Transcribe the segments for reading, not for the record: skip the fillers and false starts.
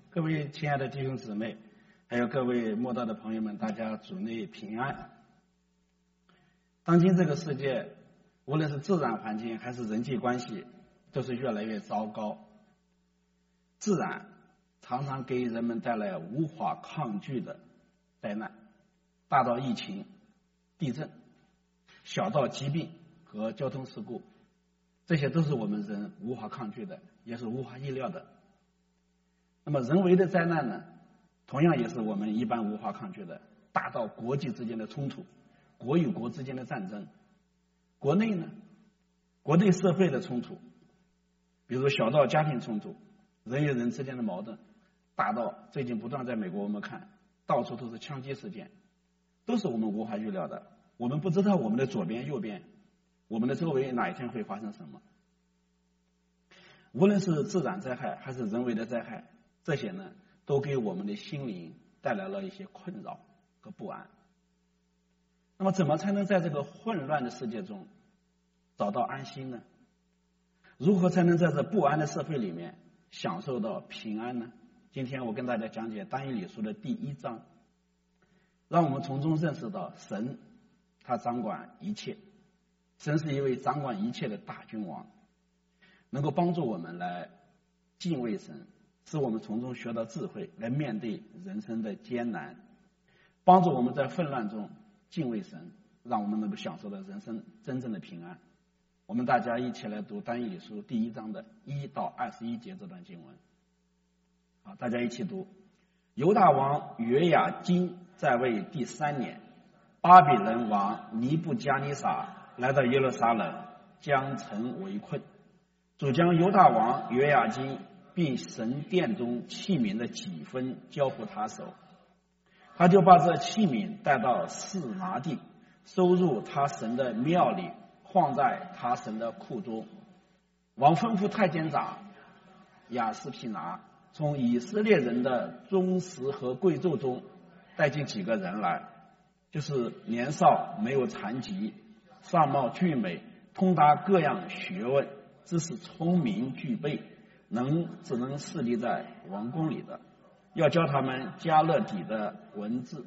各位亲爱的弟兄姊妹，还有各位慕道的朋友们，大家主内平安。当今这个世界，无论是自然环境还是人际关系，都是越来越糟糕。自然常常给人们带来无法抗拒的灾难，大到疫情、地震，小到疾病和交通事故，这些都是我们人无法抗拒的，也是无法意料的。那么人为的灾难呢，同样也是我们一般无法抗拒的，大到国际之间的冲突，国与国之间的战争，国内呢，国内社会的冲突，比如小到家庭冲突，人与人之间的矛盾，大到最近不断在美国我们看到处都是枪击事件，都是我们无法预料的。我们不知道我们的左边右边，我们的周围哪一天会发生什么。无论是自然灾害还是人为的灾害，这些呢都给我们的心灵带来了一些困扰和不安。那么怎么才能在这个混乱的世界中找到安心呢？如何才能在这不安的社会里面享受到平安呢？今天我跟大家讲解但以理书的第1章，让我们从中认识到神他掌管一切，神是一位掌管一切的大君王，能够帮助我们来敬畏神，使我们从中学到智慧，来面对人生的艰难，帮助我们在混乱中敬畏神，让我们能够享受到人生真正的平安。我们大家一起来读但以理书第1章的1到21节这段经文。好，大家一起读。犹大王约雅斤在位第3年，巴比伦王尼布加尼撒来到耶路撒冷，将城围困。主将犹大王约雅斤并神殿中器皿的几分交付他手，他就把这器皿带到示拿地，收入他神的庙里，放在他神的库中。王吩咐太监长亚斯皮拿从以色列人的宗室和贵胄中带进几个人来，就是年少没有残疾，相貌俊美，通达各样学问，知识聪明具备，只能侍立在王宫里的，要教他们加勒底的文字。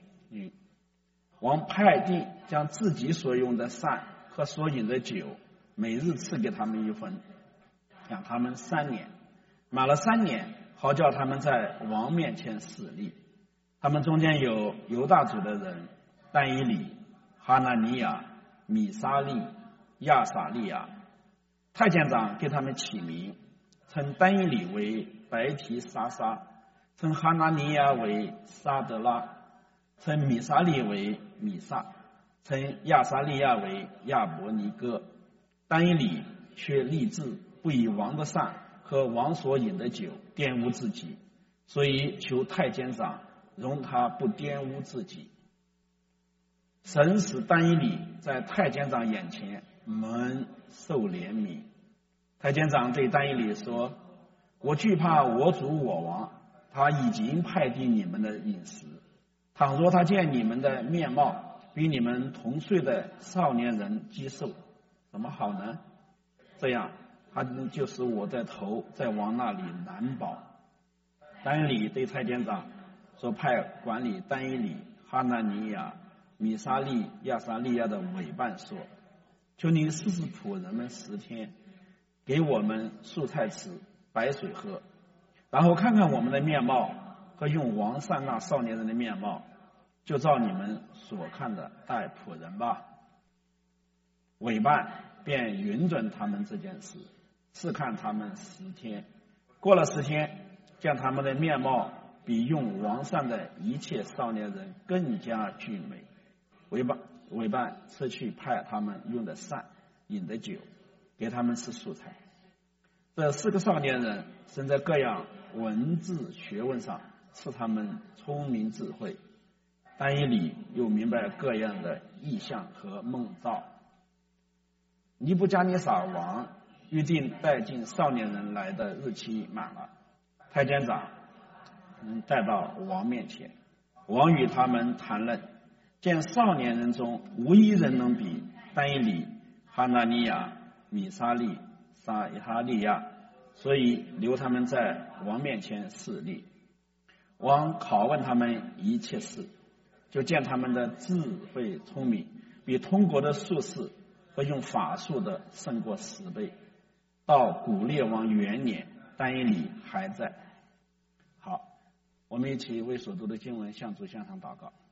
王派定将自己所用的膳和所饮的酒每日赐给他们1分，养他们3年，满了3年，好叫他们在王面前侍立。他们中间有犹大族的人，但以理、哈拿尼亚、米沙利、亚撒利亚。太监长给他们起名，称但以理为白提沙沙，称哈拿尼亚为沙德拉，称米沙利为米撒，称亚撒利亚为亚伯尼哥。但以理却立志不以王的膳和王所饮的酒玷污自己，所以求太监长容他不玷污自己。神使但以理在太监长眼前蒙受怜悯。太监长对但以理说：我惧怕我主我王，他已经派定你们的饮食。倘若他见你们的面貌比你们同岁的少年人肌瘦，怎么好呢？这样他就使我的头在王那里难保。但以理对太监长说：派管理但以理、哈拿尼亚、米沙利、亚撒利亚的委办说：求你试试仆人们10天，给我们素菜吃，白水喝，然后看看我们的面貌和用王膳那少年人的面貌，就照你们所看的待仆人吧。委办便允准他们这件事，试看他们10天。过了10天，将他们的面貌比用王膳的一切少年人更加俊美。委办撤去派他们用的膳、饮的酒，给他们吃素菜。这4个少年人生在各样文字学问上，赐他们聪明智慧。但以理又明白各样的意象和梦兆。尼布加尼撒王预定带进少年人来的日期满了，太监长带到王面前，王与他们谈论，见少年人中无一人能比但以理、哈拿尼亚、米沙利、撒哈利亚所以留他们在王面前侍立。王拷问他们一切事，就见他们的智慧聪明，比通国的术士和用法术的胜过10倍。到古列王元年，但以理还在。好，我们一起为所读的经文向主向上祷告。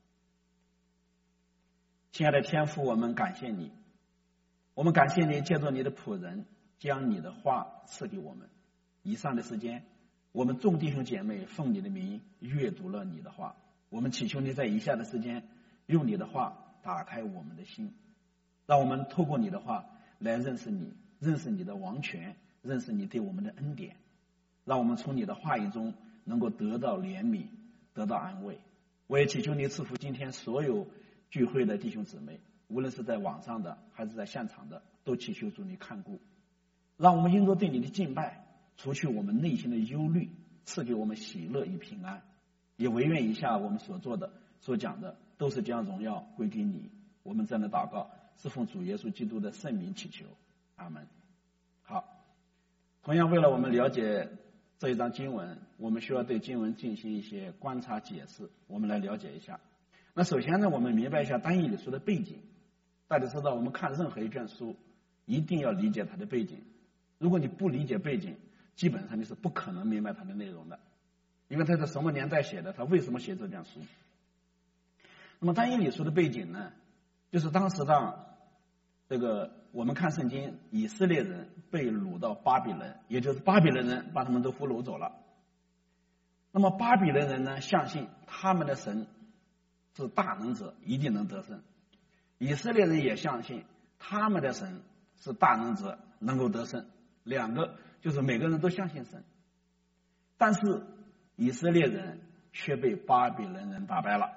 亲爱的天父，我们感谢你，我们感谢你借着你的仆人将你的话赐给我们。以上的时间，我们众弟兄姐妹奉你的名阅读了你的话，我们祈求你在以下的时间用你的话打开我们的心，让我们透过你的话来认识你，认识你的王权，认识你对我们的恩典，让我们从你的话语中能够得到怜悯，得到安慰。我也祈求你赐福今天所有聚会的弟兄姊妹，无论是在网上的还是在现场的，都祈求主你看顾，让我们因着对你的敬拜除去我们内心的忧虑，赐给我们喜乐与平安。也唯愿以下我们所做的所讲的都是将荣耀归给你。我们这样的祷告是奉主耶稣基督的圣名祈求，阿门。好，同样为了我们了解这一章经文，我们需要对经文进行一些观察解释，我们来了解一下。那首先呢，我们明白一下但以理书的背景。大家知道，我们看任何一卷书一定要理解它的背景，如果你不理解背景，基本上你是不可能明白它的内容的，因为它是什么年代写的，它为什么写这卷书。那么但以理书的背景呢，就是当时我们看圣经，以色列人被掳到巴比伦，也就是巴比伦人把他们都俘虏走了。那么巴比伦人呢，相信他们的神是大能者，一定能得胜。以色列人也相信他们的神是大能者，能够得胜。两个就是每个人都相信神，但是以色列人却被巴比伦人打败了，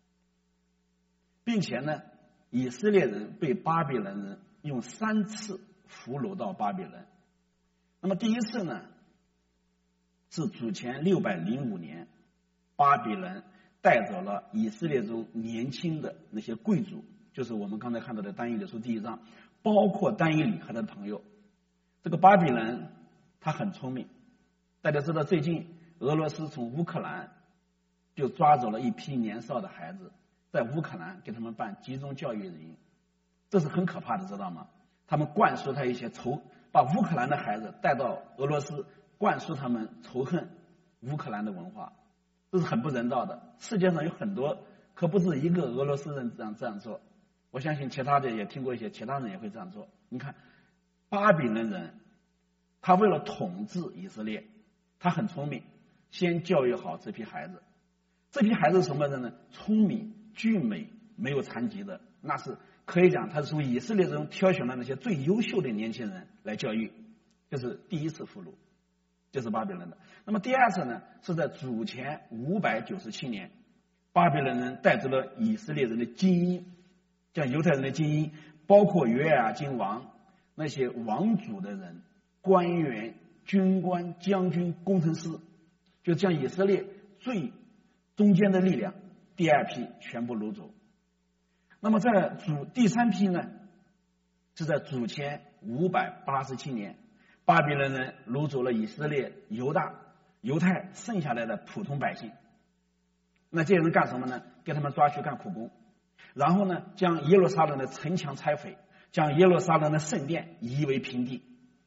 并且呢，以色列人被巴比伦人用3次俘虏到巴比伦。那么第一次呢，是主前605年，巴比伦带走了以色列中年轻的那些贵族，就是我们刚才看到的但以理书第1章，包括但以理和他的朋友。这个巴比伦他很聪明，大家知道最近俄罗斯从乌克兰就抓走了一批年少的孩子，在乌克兰给他们办集中教育营，这是很可怕的，知道吗？他们灌输他一些把乌克兰的孩子带到俄罗斯，灌输他们仇恨乌克兰的文化，这是很不人道的。世界上有很多，可不是一个俄罗斯人这样做，我相信其他的也听过一些其他人也会这样做。你看巴比伦人他为了统治以色列，他很聪明，先教育好这批孩子。这批孩子什么人呢？聪明俊美，没有残疾的，那是可以讲他是从以色列中挑选了那些最优秀的年轻人来教育。这是第一次俘虏，这是巴比伦的。那么第二次呢，是在主前597年，巴比伦人带走了以色列人的精英，像犹太人的精英，包括约雅斤王，那些王族的人，官员、军官、将军、工程师，就将以色列最中间的力量第二批全部掳走。那么在第三批呢，是在主前587年，巴比伦人掳走了以色列犹太剩下来的普通百姓。那这些人干什么呢？给他们抓去干苦工，然后呢，将耶路撒冷的城墙拆毁，将耶路撒冷的圣殿夷为平地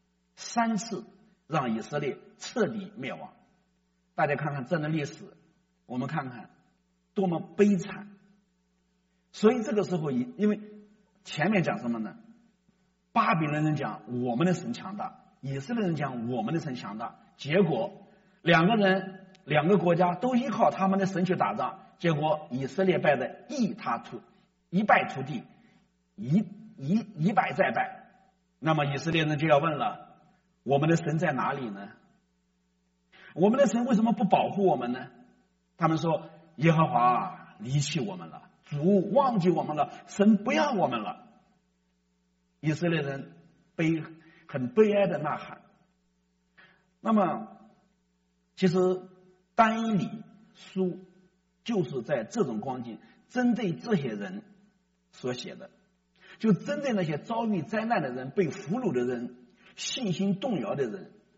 ，3次让以色列彻底灭亡。大家看看这段历史，我们看看多么悲惨。所以这个时候，因为前面讲什么呢？巴比伦人讲我们的神强大，以色列人讲我们的神强大，结果两个国家都依靠他们的神去打仗，结果以色列败得一败涂地，一败再败。那么以色列人就要问了，我们的神在哪里呢？我们的神为什么不保护我们呢？他们说耶和华离弃我们了，主忘记我们了，神不要我们了。以色列人很悲哀的呐喊。那么其实但以理书就是在这种光景针对这些人所写的，就针对那些遭遇灾难的人、被俘虏的人、信心动摇的人，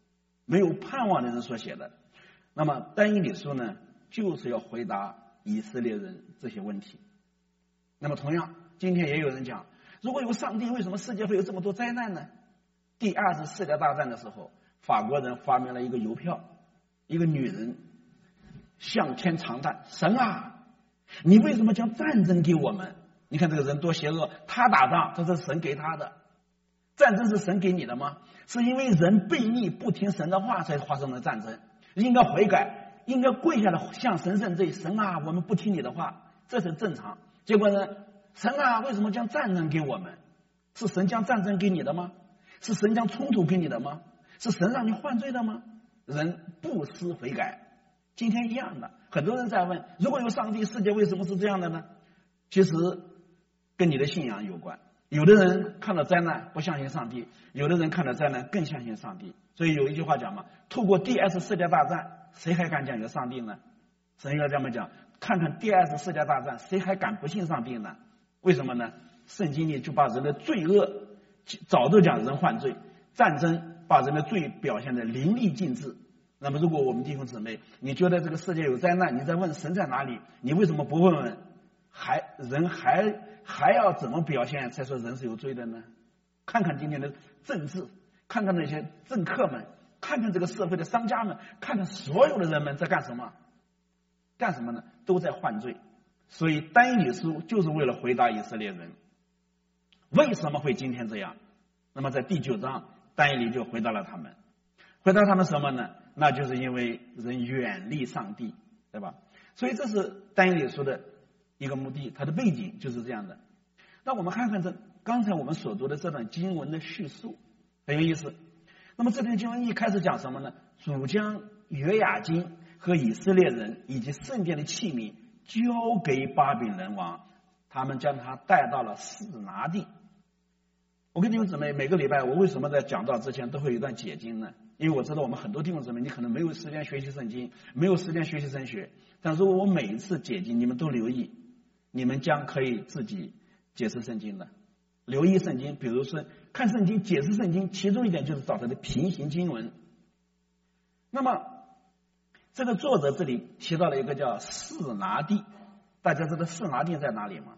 没有盼望的人所写的。那么但以理书呢，就是要回答以色列人这些问题。那么同样，今天也有人讲，如果有上帝，为什么世界会有这么多灾难呢？第二次世界大战的时候，法国人发明了一个邮票，一个女人向天长叹：神啊，你为什么将战争给我们？你看这个人多邪恶，他打仗这是神给他的，战争是神给你的吗？是因为人悖逆不听神的话才发生了战争，应该悔改，应该跪下来向神认罪。神啊，我们不听你的话，这是正常。结果呢，神啊，为什么将战争给我们？是神将战争给你的吗？是神将冲突给你的吗？是神让你犯罪的吗？人不思悔改。今天一样的，很多人在问，如果有上帝，世界为什么是这样的呢？其实跟你的信仰有关。有的人看到灾难不相信上帝，有的人看到灾难更相信上帝。所以有一句话讲嘛，透过第二次世界大战，谁还敢讲有上帝呢？神要这么讲，看看第二次世界大战，谁还敢不信上帝呢？为什么呢？圣经里就把人的罪恶早就讲人犯罪，战争把人的罪表现得淋漓尽致。那么如果我们弟兄姊妹，你觉得这个世界有灾难，你在问神在哪里，你为什么不问问人还要怎么表现才说人是有罪的呢？看看今天的政治，看看那些政客们，看看这个社会的商家们，看看所有的人们在干什么？干什么呢？都在犯罪。所以但以理书就是为了回答以色列人为什么会今天这样。那么在第9章，但以理就回答了他们。回答他们什么呢？那就是因为人远离上帝，对吧？所以这是但以理书的一个目的，它的背景就是这样的。那我们看看刚才我们所读的这段经文的叙述，很有意思。那么这段经文一开始讲什么呢？主将约雅斤和以色列人以及圣殿的器皿交给巴比伦王，他们将他带到了示拿地。我跟弟兄姊妹，每个礼拜我为什么在讲道之前都会有一段解经呢？因为我知道我们很多弟兄姊妹，你可能没有时间学习圣经，没有时间学习神学，但如果我每一次解经，你们都留意，你们将可以自己解释圣经的。留意圣经，比如说看圣经解释圣经，其中一点就是找它的平行经文。那么这个作者这里提到了一个叫示拿地，大家知道示拿地在哪里吗？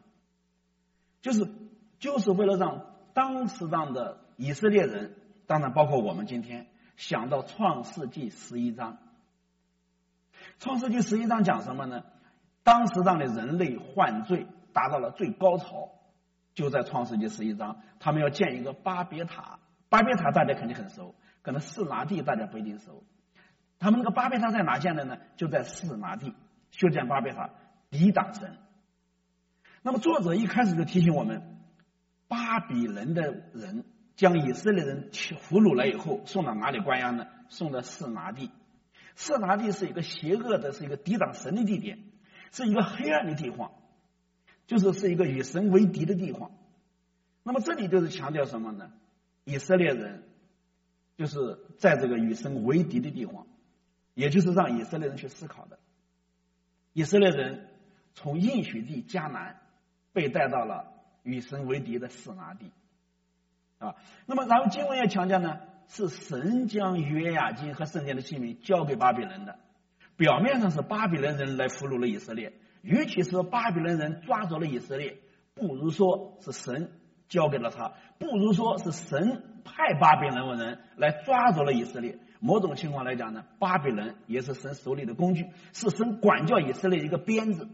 就是为了让当时的以色列人，当然包括我们今天，想到创世纪11章。创世纪11章讲什么呢？当时的人类犯罪达到了最高潮，就在创世纪11章，他们要建一个巴别塔。巴别塔大家肯定很熟，可能示拿地大家不一定熟。他们那个巴别塔在哪建的呢？就在示拿地修建巴别塔，抵挡神。那么作者一开始就提醒我们，巴比伦的人将以色列人俘虏了以后，送到哪里关押呢？送到示拿地。示拿地是一个邪恶的，是一个抵挡神的地点，是一个黑暗的地方，是一个与神为敌的地方。那么这里就是强调什么呢？以色列人就是在这个与神为敌的地方，也就是让以色列人去思考的。以色列人从应许地迦南被带到了与神为敌的示拿地啊。那么然后经文也强调呢，是神将约雅斤和圣殿的器皿交给巴比伦的。表面上是巴比伦人来俘虏了以色列，与其说巴比伦人抓走了以色列，不如说是神交给了他，不如说是神派巴比伦人来抓走了以色列。某种情况来讲呢，巴比伦也是神手里的工具，是神管教以色列一个鞭子。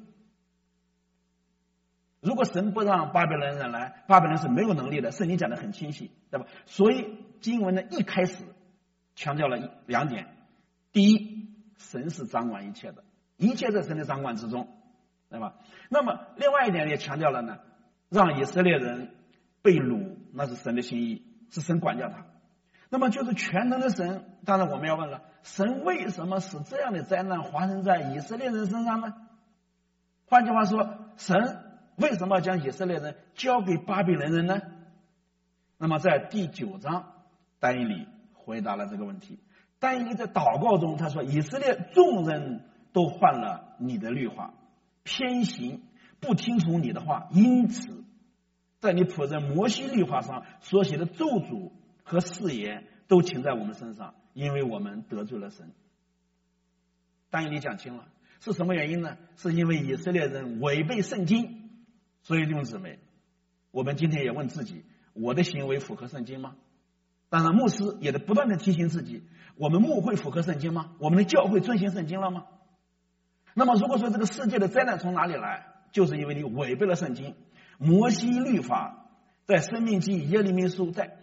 如果神不让巴比伦人来，巴比伦是没有能力的，圣经讲得很清晰，对吧？所以经文的一开始强调了2点。第一，神是掌管一切的，一切在神的掌管之中，对吧？那么另外一点也强调了呢，让以色列人被掳，那是神的心意，是神管教他。那么就是全能的神，当然我们要问了，神为什么使这样的灾难发生在以色列人身上呢？换句话说，神为什么将以色列人交给巴比伦人呢？那么在第9章，但以理回答了这个问题。但以理在祷告中他说，以色列众人都犯了你的律法，偏行，不听从你的话，因此在你仆人摩西律法上所写的咒诅和誓言都请在我们身上， 因为我们得罪了神。但以理讲清了，是什么原因呢？是因为以色列人违背圣经。所以弟兄姊妹，我们今天也问自己，我的行为符合圣经吗？当然牧师也得不断的提醒自己，我们牧会符合圣经吗？我们的教会遵行圣经了吗？那么如果说这个世界的灾难从哪里来，就是因为你违背了圣经。摩西律法在申命记、耶利米书在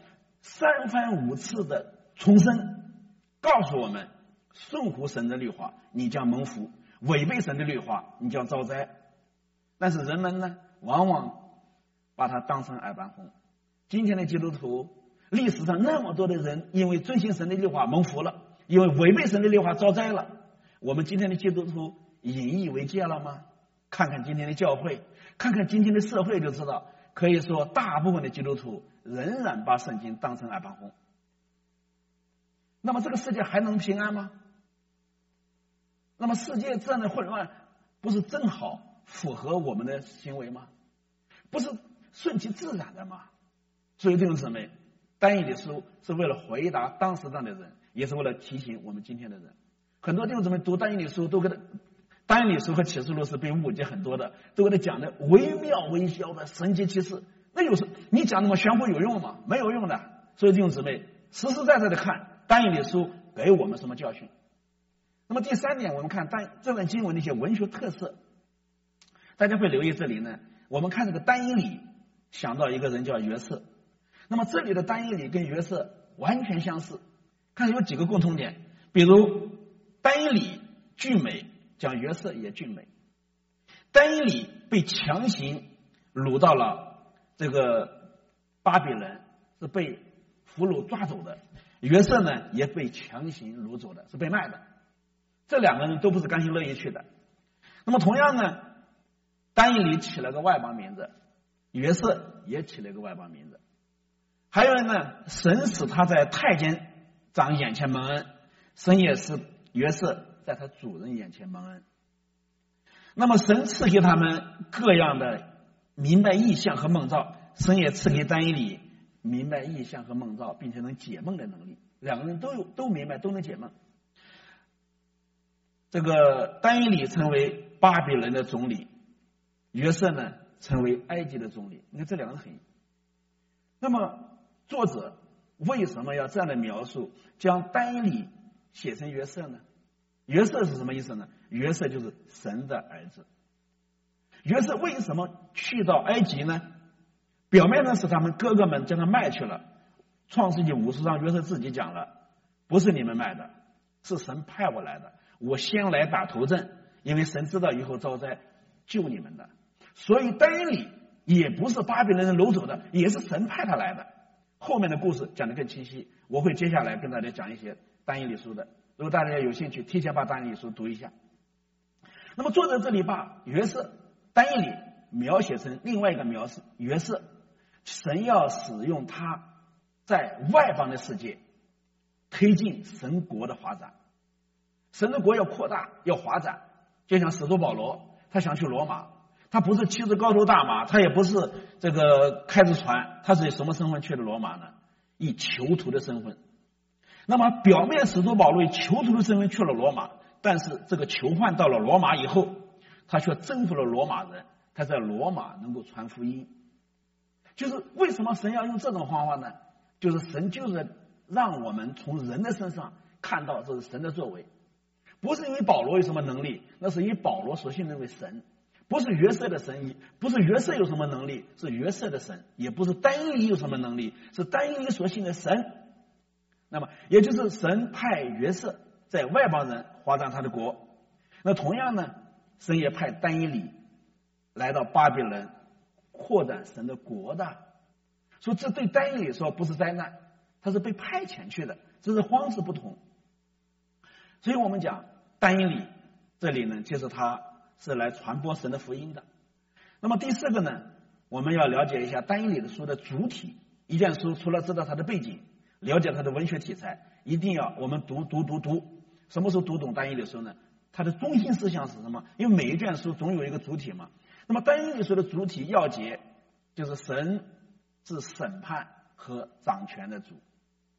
3番5次的重申，告诉我们顺服神的律法你将蒙福，违背神的律法你将遭灾。但是人们呢，往往把它当成耳旁风。今天的基督徒，历史上那么多的人因为遵行神的律法蒙福了，因为违背神的律法遭灾了。我们今天的基督徒引以为戒了吗？看看今天的教会，看看今天的社会就知道，可以说大部分的基督徒仍然把圣经当成耳旁风。那么这个世界还能平安吗？那么世界这样的混乱，不是正好符合我们的行为吗？不是顺其自然的吗？所以弟兄姊妹，但以理书是为了回答当时这样的人，也是为了提醒我们今天的人。很多弟兄姊妹读但以理书都跟但以理书和启示录是被误解很多的，都给他讲的惟妙惟肖的神迹奇事，那有时你讲那么玄乎有用吗？没有用的。所以弟兄姊妹，实实在在的看但以理书给我们什么教训。那么第3点，我们看这段经文的一些文学特色，大家会留意这里呢。我们看这个但以理，想到一个人叫约瑟。那么这里的但以理跟约瑟完全相似，看有几个共同点，比如但以理俊美，讲约瑟也俊美。但以理被强行掳到了这个巴比伦，是被俘虏抓走的。约瑟呢也被强行掳走的，是被卖的。这2个人都不是甘心乐意去的。那么同样呢，但以理起了个外邦名字，约瑟也起了一个外邦名字。还有呢，神使他在太监长眼前蒙恩，神也使约瑟在他主人眼前蒙恩。那么神赐给他们各样的明白异象和梦兆，神也赐给但以理明白异象和梦兆，并且能解梦的能力。2个人都明白，都能解梦。这个但以理成为巴比伦的总理，约瑟呢成为埃及的总理。你看这2个人很。那么作者为什么要这样的描述，将但以理写成约瑟呢？约瑟是什么意思呢？约瑟就是神的儿子。约瑟为什么去到埃及呢？表面上是他们哥哥们将他卖去了。创世纪50章约瑟自己讲了，不是你们卖的，是神派我来的，我先来打头阵，因为神知道以后遭灾救你们的。所以但以理也不是巴比伦人掳走的，也是神派他来的。后面的故事讲得更清晰，我会接下来跟大家讲一些但以理书的，如果大家有兴趣，提前把但以理书读一下。那么作者这里把约瑟、但以理描写成另外一个描述，约瑟，神要使用他在外邦的世界推进神国的发展。神的国要扩大，要发展，就像使徒保罗，他想去罗马，他不是骑着高头大马，他也不是这个开着船，他是以什么身份去的罗马呢？以囚徒的身份。那么表面使徒保罗以囚徒的身份去了罗马，但是这个囚犯到了罗马以后，他却征服了罗马人，他在罗马能够传福音。就是为什么神要用这种方法呢？就是神就是让我们从人的身上看到这是神的作为，不是因为保罗有什么能力，那是因为保罗所信认为神，不是约瑟的神，不是约瑟有什么能力，是约瑟的神，也不是但以理有什么能力，是但以理所信的神。那么也就是神派约瑟在外邦人发展他的国。那同样呢，神也派但以理来到巴比伦扩展神的国的。所以这对但以理说不是灾难，他是被派遣去的，只是方式不同。所以我们讲但以理这里呢，其实他是来传播神的福音的。那么第4个呢，我们要了解一下但以理的书的主体。一卷书除了知道它的背景，了解它的文学题材，一定要我们读。什么时候读懂但以理书呢？它的中心思想是什么？因为每一卷书总有一个主体嘛。那么但以理书的主体要节就是神是审判和掌权的主。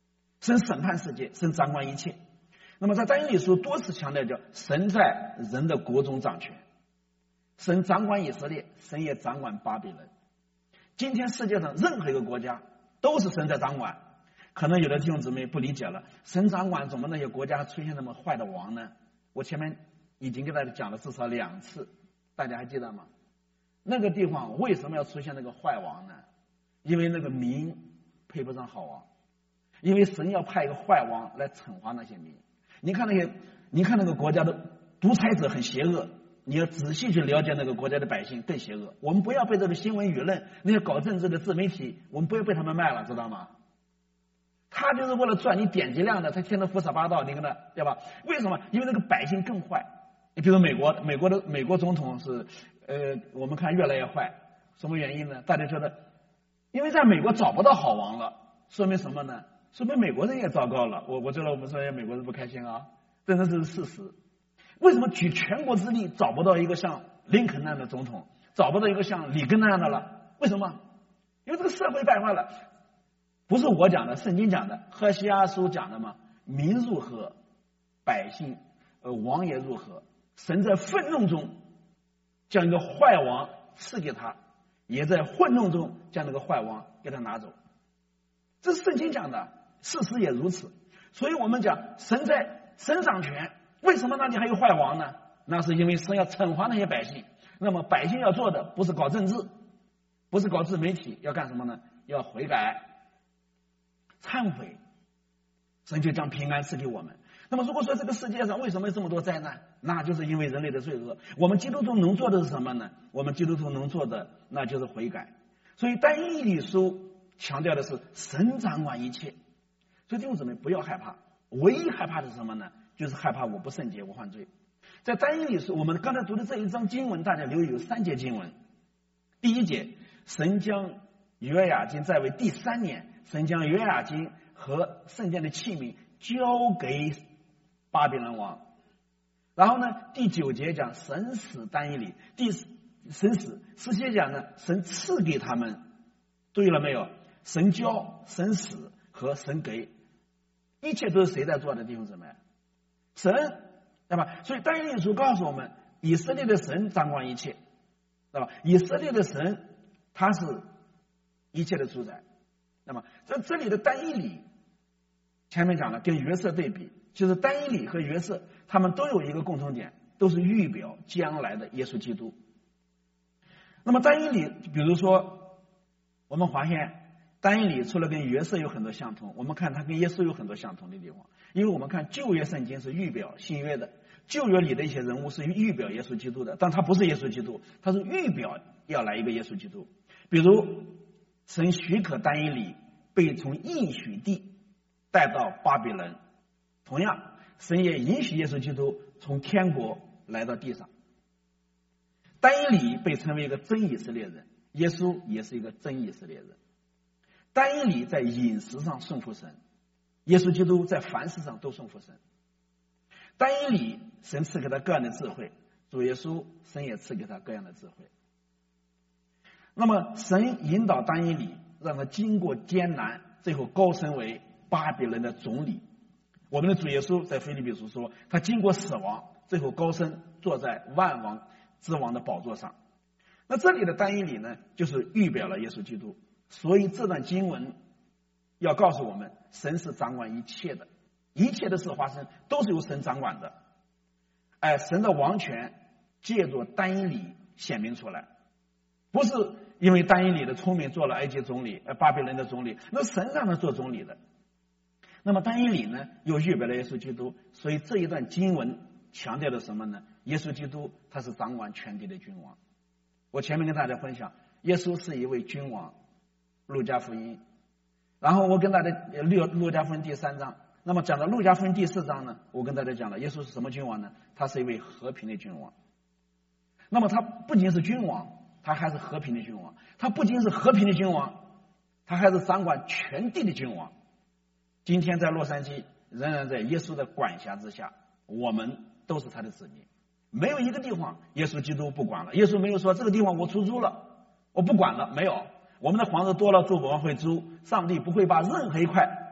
神审判世界，神掌管一切。那么在但以理书多次强调叫神在人的国中掌权，神掌管以色列，神也掌管巴比伦。今天世界上任何一个国家都是神在掌管。可能有的弟兄姊妹不理解了，神掌管怎么那些国家出现那么坏的王呢？我前面已经给大家讲了至少2次，大家还记得吗？那个地方为什么要出现那个坏王呢？因为那个民配不上好王，因为神要派一个坏王来惩罚那些民。你看那个国家的独裁者很邪恶，你要仔细去了解那个国家的百姓更邪恶。我们不要被这个新闻舆论那些搞政治的自媒体，我们不要被他们卖了，知道吗？他就是为了赚你点击量的，他天天胡说八道，你看他，对吧？为什么？因为那个百姓更坏。你比如美国总统是我们看越来越坏，什么原因呢？大家觉得，因为在美国找不到好王了，说明什么呢？说明美国人也糟糕了。我觉得我们说美国人不开心啊，真的是事实。为什么举全国之力找不到一个像林肯那样的总统，找不到一个像里根那样的了？为什么？因为这个社会败坏了。不是我讲的，圣经讲的，何西阿书讲的嘛。民入河，百姓王也入河。神在愤怒中将一个坏王赐给他，也在混怒中将那个坏王给他拿走。这是圣经讲的，事实也如此。所以我们讲神掌权，为什么那里还有坏王呢？那是因为神要惩罚那些百姓。那么百姓要做的不是搞政治，不是搞自媒体，要干什么呢？要悔改忏悔，神就将平安赐给我们。那么如果说这个世界上为什么有这么多灾难，那就是因为人类的罪恶。我们基督徒能做的是什么呢？我们基督徒能做的那就是悔改。所以但以理书强调的是神掌管一切。所以弟兄姊妹不要害怕，唯一害怕的是什么呢？就是害怕我不圣洁，我犯罪。在但以理书我们刚才读的这一章经文，大家留意有3节经文。第1节，神将约雅斤在位第3年，神将约雅斤和圣殿的器皿交给巴比伦王。然后呢，第9节讲神使但以理，神使10节讲呢，神赐给他们。注意了没有？神交、神使和神给，一切都是谁在做的？弟兄姊妹，神，对吧？所以但以理书告诉我们，以色列的神掌管一切，对吧？以色列的神他是一切的主宰。那么在这里的但以理，前面讲了跟约瑟对比，就是但以理和约瑟他们都有一个共同点，都是预表将来的耶稣基督。那么但以理，比如说我们发现但以理除了跟约瑟有很多相同，我们看他跟耶稣有很多相同的地方。因为我们看旧约圣经是预表新约的，旧约里的一些人物是预表耶稣基督的，但他不是耶稣基督，他是预表要来一个耶稣基督。比如神许可但以理被从应许地带到巴比伦，同样神也允许耶稣基督从天国来到地上。但以理被称为一个真以色列人，耶稣也是一个真以色列人。但以理在饮食上顺服神，耶稣基督在凡事上都顺服神。但以理神赐给他各样的智慧，主耶稣神也赐给他各样的智慧。那么神引导但以理，让他经过艰难，最后高升为巴比伦的总理。我们的主耶稣在腓立比书说，他经过死亡，最后高升，坐在万王之王的宝座上。那这里的但以理呢，就是预表了耶稣基督。所以这段经文要告诉我们，神是掌管一切的，一切的事发生都是由神掌管的。神的王权借着但以理显明出来，不是因为但以理的聪明做了埃及总理，巴比伦的总理，那神让他做总理的。那么但以理呢，又预表了耶稣基督。所以这一段经文强调的什么呢？耶稣基督他是掌管全地的君王。我前面跟大家分享，耶稣是一位君王，路加福音。然后我跟大家路加福音第3章。那么讲到路加福音第4章呢，我跟大家讲了耶稣是什么君王呢？他是一位和平的君王。那么他不仅是君王，他还是和平的君王。他不仅是和平的君王，他还是掌管全地的君王。今天在洛杉矶仍然在耶稣的管辖之下，我们都是他的子民，没有一个地方耶稣基督不管了。耶稣没有说这个地方我出租了，我不管了，没有。我们的房子多了，住不完会租，上帝不会把任何一块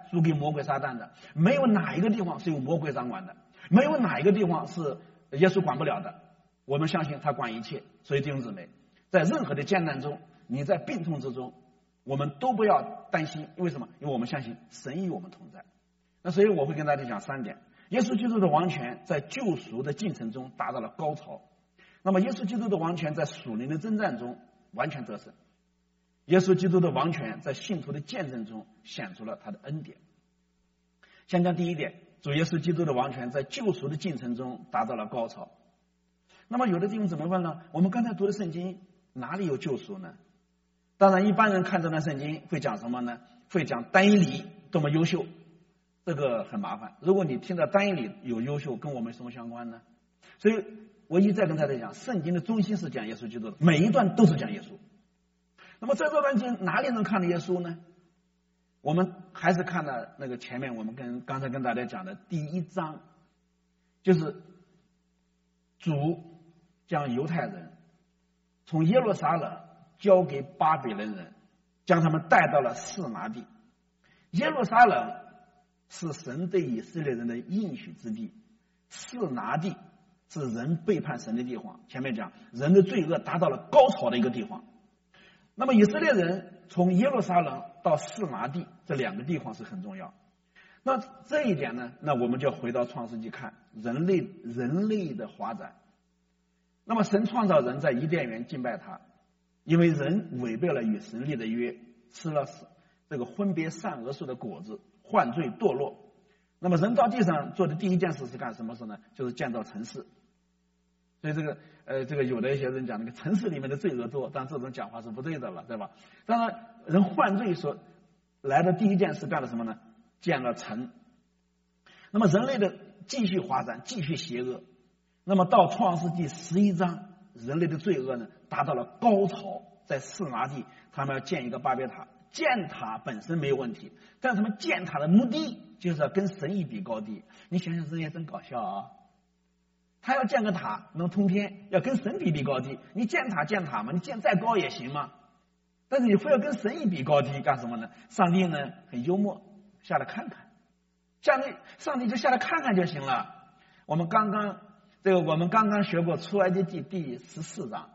输给魔鬼撒旦的，没有哪一个地方是由魔鬼掌管的，没有哪一个地方是耶稣管不了的。我们相信他管一切。所以弟兄姊妹，在任何的艰难中，你在病痛之中，我们都不要担心。因为什么？因为我们相信神与我们同在。那所以我会跟大家讲3点。耶稣基督的王权在救赎的进程中达到了高潮。那么耶稣基督的王权在属灵的征战中完全得胜。耶稣基督的王权在信徒的见证中显出了他的恩典。先讲第一点，主耶稣基督的王权在救赎的进程中达到了高潮。那么有的弟兄怎么问呢？我们刚才读的圣经哪里有救赎呢？当然一般人看这段圣经会讲什么呢？会讲但以理多么优秀，这个很麻烦。如果你听到但以理有优秀，跟我们什么相关呢？所以我一再跟大家讲，圣经的中心是讲耶稣基督的，每一段都是讲耶稣。那么在这段经哪里能看到耶稣呢？我们还是看了那个前面我们刚才跟大家讲的第1章，就是主将犹太人从耶路撒冷交给巴比伦人，将他们带到了示拿地。耶路撒冷是神对以色列人的应许之地，示拿地是人背叛神的地方。前面讲人的罪恶达到了高潮的一个地方。那么以色列人从耶路撒冷到示拿地这2个地方是很重要。那这一点呢，那我们就要回到创世纪看人类的发展。那么神创造人在伊甸园敬拜他，因为人违背了与神立的约，吃了这个分别善恶树的果子，犯罪堕落。那么人到地上做的第一件事是干什么事呢？就是建造城市。所以这个有的一些人讲那个城市里面的罪恶多，但这种讲法是不对的了，对吧？当然人犯罪所来的第一件事干了什么呢？建了城。那么人类的继续发展，继续邪恶。那么到创世纪11章，人类的罪恶呢达到了高潮。在示拿地他们要建一个巴别塔，建塔本身没有问题，但他们建塔的目的就是要跟神一比高低。你想想这也真搞笑啊！他要建个塔能通天，要跟神比高低。你建塔嘛，你建再高也行嘛，但是你非要跟神一比高低干什么呢？上帝呢很幽默，下来看看，上帝就下来看看就行了。我们刚刚学过出埃及记第14章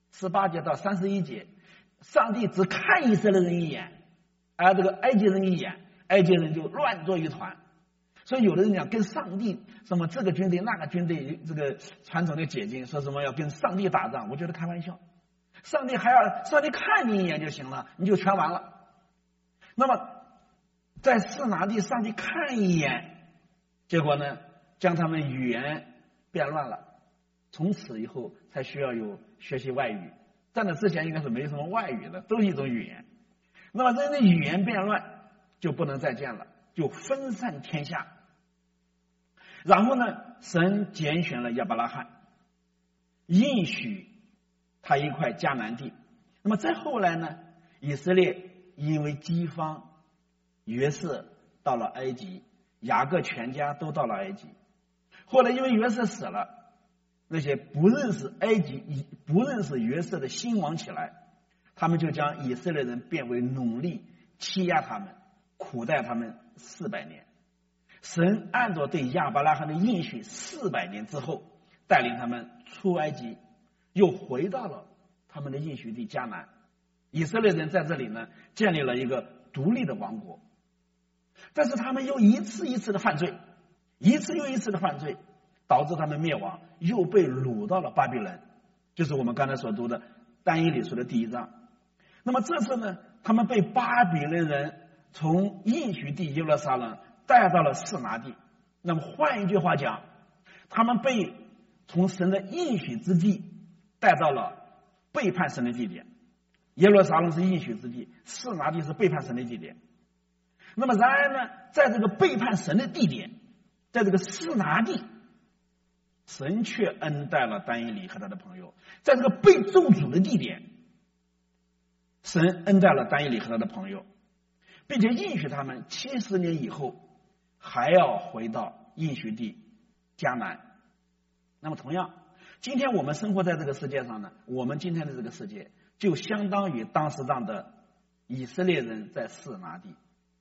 18节到31节，上帝只看以色列人一眼，而这个埃及人一眼，埃及人就乱作一团。所以有的人讲跟上帝什么这个军队那个军队，这个传统的解经说什么要跟上帝打仗，我觉得开玩笑。上帝看你一眼就行了，你就全完了。那么在示拿地，上帝看一眼，结果呢将他们语言变乱了，从此以后才需要有学习外语，在那之前应该是没什么外语的，都是一种语言。那么人的语言变乱就不能再见了，就分散天下。然后呢，神拣选了亚伯拉罕，应许他一块迦南地。那么再后来呢，以色列因为饥荒，约瑟到了埃及，雅各全家都到了埃及。后来因为约瑟死了，那些不认识约瑟的新王起来，他们就将以色列人变为奴隶，欺压他们，苦待他们400年。神按照对亚伯拉罕的应许，400年之后带领他们出埃及，又回到了他们的应许地迦南。以色列人在这里呢建立了一个独立的王国，但是他们又一次一次的犯罪，一次又一次的犯罪，导致他们灭亡，又被掳到了巴比伦，就是我们刚才所读的但以理书的第1章。那么这次呢，他们被巴比伦人从应许地耶路撒冷带到了示拿地。那么换一句话讲，他们被从神的应许之地带到了背叛神的地点。耶路撒冷是应许之地，示拿地是背叛神的地点。那么然而呢，在这个背叛神的地点，在这个示拿地，神却恩待了但以理和他的朋友。在这个被咒诅的地点，神恩待了但以理和他的朋友，并且应许他们70年以后还要回到应许地迦南。那么同样，今天我们生活在这个世界上呢，我们今天的这个世界就相当于当时的以色列人在示拿地。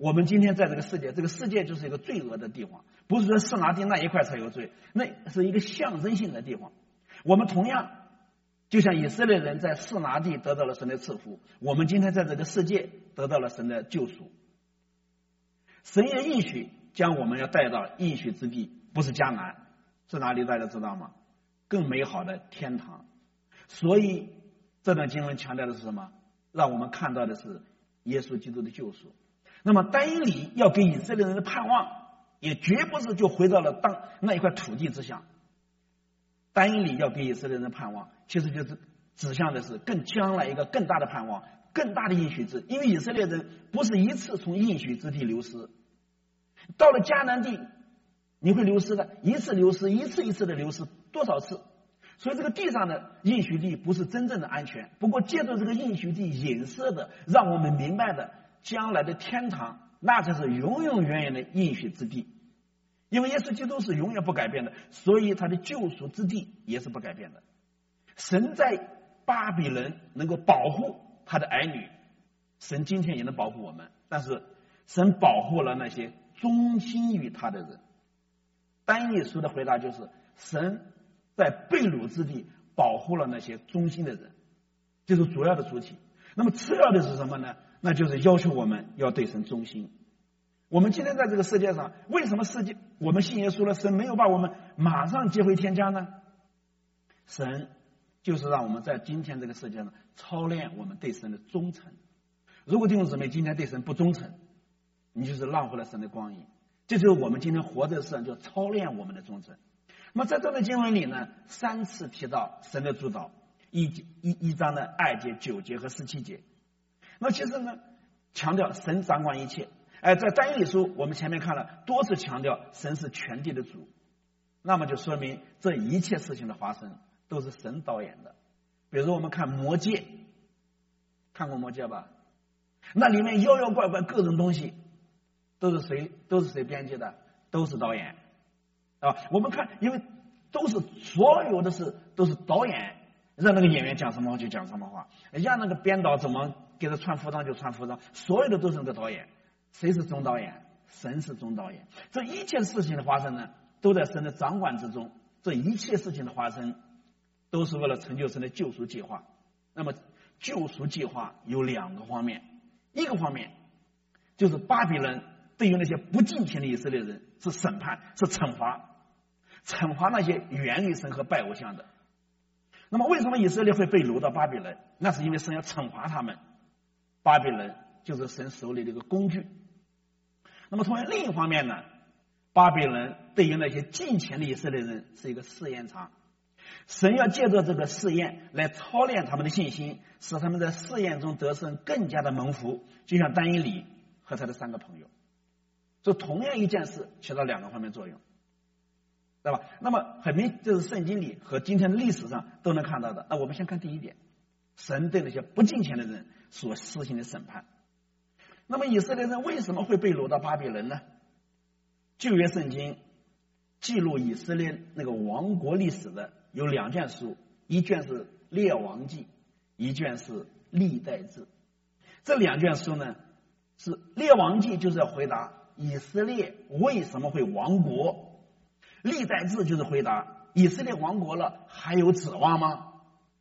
我们今天在这个世界，这个世界就是一个罪恶的地方，不是说示拿地那一块才有罪，那是一个象征性的地方。我们同样就像以色列人在示拿地得到了神的赐福，我们今天在这个世界得到了神的救赎。神也应许将我们要带到应许之地，不是迦南，是哪里？大家知道吗？更美好的天堂。所以这段经文强调的是什么？让我们看到的是耶稣基督的救赎。那么但以理要给以色列人的盼望，也绝不是就回到了那一块土地之下。但以理要给以色列人的盼望，其实就是指向的是将来一个更大的盼望，更大的应许之。因为以色列人不是一次从应许之地流失，到了迦南地你会流失的，一次流失，一次一次的流失，多少次？所以这个地上的应许地不是真正的安全，不过借助这个应许地影射的，让我们明白的将来的天堂，那才是永永远远的应许之地。因为耶稣基督是永远不改变的，所以他的救赎之地也是不改变的。神在巴比伦能够保护他的儿女，神今天也能保护我们，但是神保护了那些忠心于他的人。但以理书的回答就是神在被掳之地保护了那些忠心的人，这是主要的主体。那么次要的是什么呢？那就是要求我们要对神忠心。我们今天在这个世界上，为什么我们信耶稣了，神没有把我们马上接回天家呢？神就是让我们在今天这个世界上操练我们对神的忠诚。如果弟兄姊妹今天对神不忠诚，你就是浪费了神的光阴。这就是我们今天活在世上就操练我们的忠诚。那么在这段经文里呢，3次提到神的主导，一章的2节、9节和17节。那其实呢，强调神掌管一切。在但以理书我们前面看了多次强调神是全地的主，那么就说明这一切事情的发生都是神导演的。比如说我们看魔戒，看过魔戒吧？那里面妖妖怪怪各种东西都是谁编辑的？都是导演啊。我们看，因为所有的事都是导演让那个演员讲什么话就讲什么话，让那个编导怎么给他穿服装就穿服装，所有的都是那个导演。谁是总导演？神是总导演。这一切事情的发生呢，都在神的掌管之中。这一切事情的发生，都是为了成就神的救赎计划。那么，救赎计划有2个方面，一个方面就是巴比伦对于那些不敬虔的以色列人是审判，是惩罚那些远离神和拜偶像的。那么，为什么以色列会被掳到巴比伦？那是因为神要惩罚他们。巴比伦就是神手里的一个工具。那么从另一方面呢，巴比伦对于那些敬虔的以色列人是一个试验场，神要借着这个试验来操练他们的信心，使他们在试验中得胜更加的蒙福，就像但以理和他的3个朋友。这同样一件事起到2个方面作用，对吧？那么很明，这是圣经里和今天的历史上都能看到的。那我们先看第一点，神对那些不敬虔的人所施行的审判。那么以色列人为什么会被掳到巴比伦呢？旧约圣经记录以色列那个王国历史的有2卷书，一卷是列王记，一卷是历代志。这2卷书呢，是列王记就是要回答以色列为什么会亡国，历代志就是回答以色列亡国了还有指望吗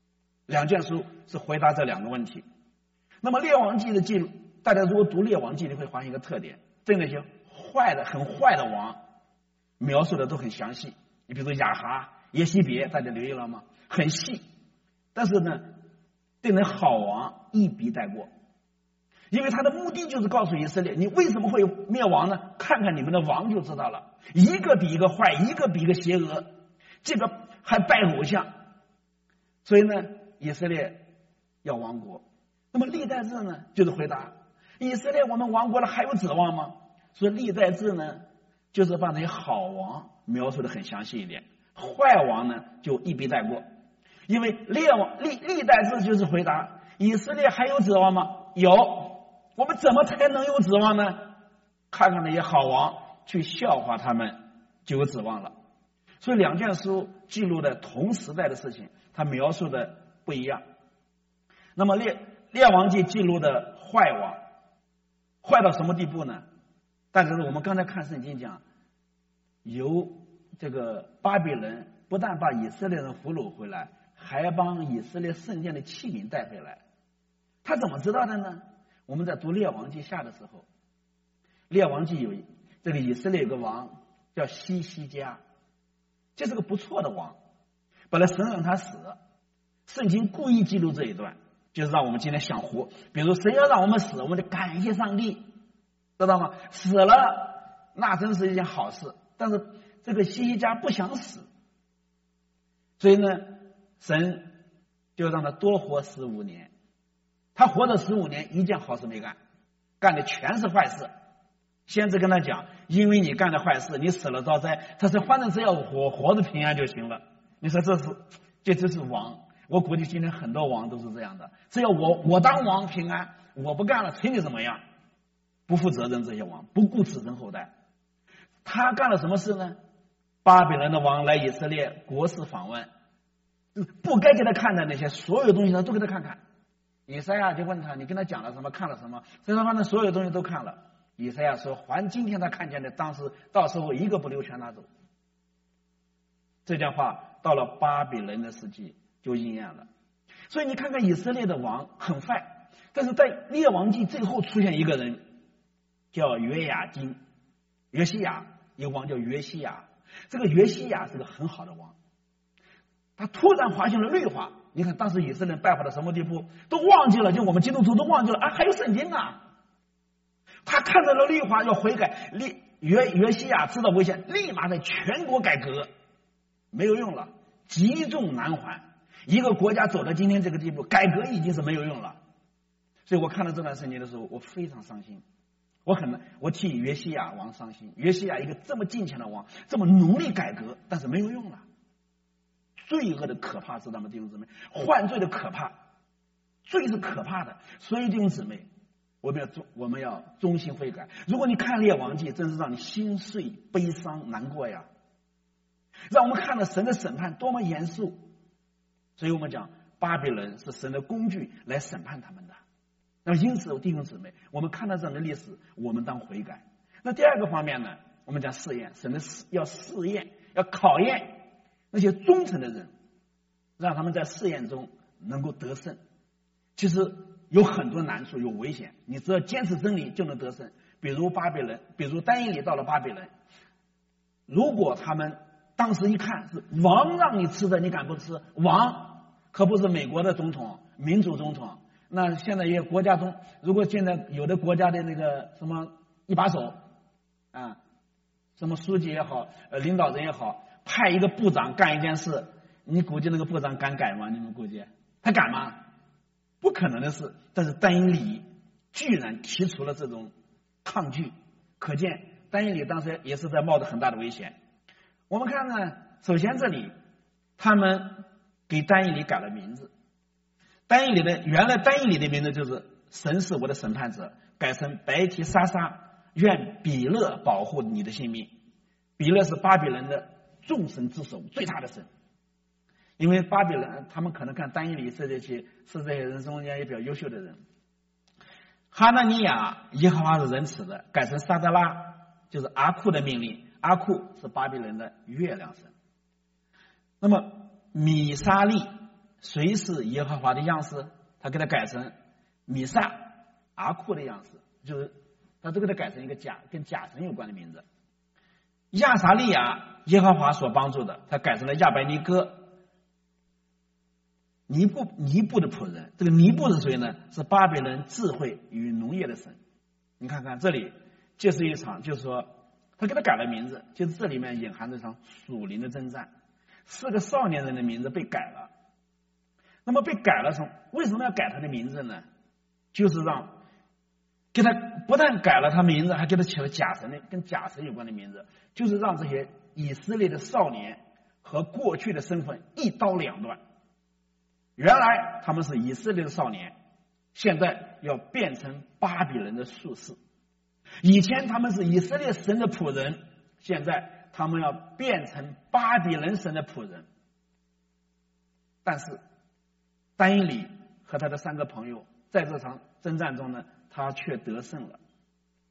？2卷书是回答这2个问题。那么列王记的记录，大家如果读列王记，你会发现一个特点，对那些很坏的王描述的都很详细。你比如说亚哈、耶西别，大家留意了吗？很细。但是呢，对那好王一笔带过，因为他的目的就是告诉以色列，你为什么会灭亡呢？看看你们的王就知道了，一个比一个坏，一个比一个邪恶，这个还拜偶像。所以呢，以色列要亡国。那么历代志呢，就是回答以色列我们亡国了还有指望吗？所以历代志呢，就是把那些好王描述的很详细一点，坏王呢就一笔带过。因为历代志就是回答以色列还有指望吗？有。我们怎么才能有指望呢？看看那些好王，去笑话他们就有指望了。所以2卷书记录的同时代的事情，它描述的不一样。那么列王记记录的坏王，坏到什么地步呢？ 但是我们刚才看圣经讲，由这个巴比伦不但把以色列人俘虏回来，还帮以色列圣殿的器皿带回来。他怎么知道的呢？我们在读列王记下的时候，列王记有这个以色列有个王叫西西家，这是个不错的王，本来神让他死，圣经故意记录这一段，就是让我们今天想活。比如神要让我们死，我们得感谢上帝，知道吗？死了那真是一件好事，但是这个西西家不想死，所以呢神就让他多活15年。他活了15年，一件好事没干，干的全是坏事。先知跟他讲，因为你干的坏事，你死了遭灾。他说反正只要我活着平安就行了。你说这是王，我估计今天很多王都是这样的，只要我当王平安，我不干了随你怎么样。不负责任，这些王不顾子孙后代。他干了什么事呢？巴比伦的王来以色列国事访问，不该给他看的那些所有东西他都给他看看。以赛亚就问他，你跟他讲了什么，看了什么？所以他反正所有东西都看了。以赛亚说，还今天他看见的，到时候一个不留全拿走。这句话到了巴比伦的时期就应验了。所以你看看以色列的王很坏，但是在列王记最后出现一个人叫约西亚，一个王叫约西亚。这个约西亚是个很好的王，他突然发现了律法。你看当时以色列人败坏到什么地步，都忘记了，就我们基督徒都忘记了啊，还有圣经啊。他看到了律法要悔改，约西亚知道危险，立马在全国改革，没有用了，积重难返。一个国家走到今天这个地步，改革已经是没有用了。所以我看到这段圣经的时候，我非常伤心，我替约西亚王伤心。约西亚一个这么敬虔的王，这么努力改革，但是没有用了。罪恶的可怕，知道吗，弟兄姊妹？犯罪的可怕，罪是可怕的。所以弟兄姊妹，我们要忠心悔改。如果你看列王记，真是让你心碎、悲伤、难过呀。让我们看到神的审判多么严肃。所以我们讲巴比伦是神的工具来审判他们的。那么因此弟兄姊妹，我们看到这样的历史，我们当悔改。那第二个方面呢，我们讲试验，神的要试验，要考验那些忠诚的人，让他们在试验中能够得胜。其实有很多难处，有危险，你只要坚持真理就能得胜。比如但以理到了巴比伦，如果他们当时一看是王让你吃的，你敢不吃？王可不是美国的总统，民主总统。那现在也有国家中，如果现在有的国家的那个什么一把手啊，什么书记也好，领导人也好，派一个部长干一件事，你估计那个部长敢改吗？你们估计他敢吗？不可能的事。但是但以理居然提出了这种抗拒，可见但以理当时也是在冒着很大的危险。我们看呢，首先这里他们给但以理改了名字。原来但以理的名字就是神是我的审判者，改成白提沙撒，愿比勒保护你的性命。比勒是巴比伦的众神之首，最大的神。因为巴比伦他们可能看但以理是这些人中间也比较优秀的人。哈纳尼亚耶和华是仁慈的，改成撒德拉，就是阿库的命令。阿库是巴比伦的月亮神。那么米沙利谁是耶和华的样式？他给他改成米萨，阿库的样式，就是他都给他改成一个跟假神有关的名字。亚撒利亚耶和华所帮助的，他改成了亚白尼哥，尼布的仆人。这个尼布是谁呢？是巴比伦智慧与农业的神。你看看这里，这是一场，就是说他给他改了名字，就是这里面隐含着一场属灵的征战。4个少年人的名字被改了。那么被改了，为什么要改他的名字呢？就是给他不但改了他名字，还给他起了跟假神有关的名字，就是让这些以色列的少年和过去的身份一刀两断。原来他们是以色列的少年，现在要变成巴比伦的术士。以前他们是以色列神的仆人，现在他们要变成巴比伦神的仆人。但是但以理和他的3个朋友在这场征战中呢，他却得胜了。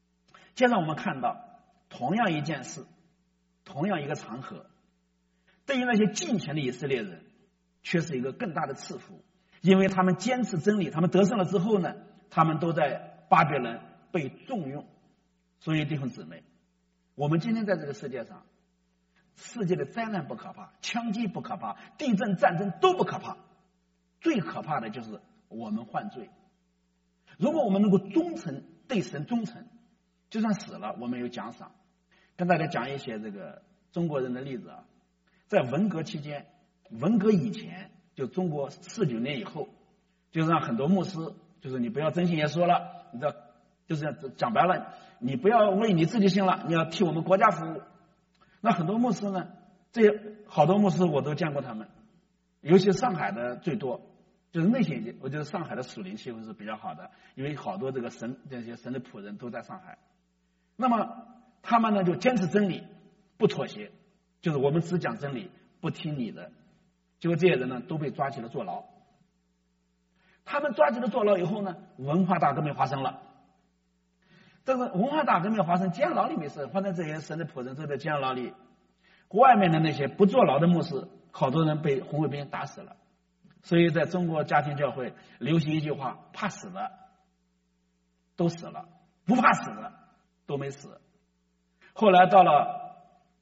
接着我们看到，同样一件事，同样一个场合，对于那些敬虔的以色列人，却是一个更大的赐福，因为他们坚持真理，他们得胜了之后呢，他们都在巴比伦被重用。所以弟兄姊妹，我们今天在这个世界上，世界的灾难不可怕，枪击不可怕，地震战争都不可怕，最可怕的就是我们犯罪。如果我们能够忠诚，对神忠诚，就算死了我们有奖赏。跟大家讲一些这个中国人的例子啊，在文革期间，文革以前，就中国49年以后，就让很多牧师，就是你不要真信耶稣了，你知道，就是讲白了，你不要为你自己信了，你要替我们国家服务。那很多牧师呢，这些好多牧师我都见过他们，尤其上海的最多，就是那些，我觉得上海的属灵气氛是比较好的，因为好多这些神的仆人都在上海。那么他们呢就坚持真理，不妥协，就是我们只讲真理，不听你的。结果这些人呢都被抓起了坐牢。他们抓起了坐牢以后呢，文化大革命发生了。这个文化大革命发生，监牢里没事，反正这些神的仆人都在监牢里，外面的那些不坐牢的牧师，好多人被红卫兵打死了。所以在中国家庭教会流行一句话：怕死的都死了，不怕死的都没死。后来到了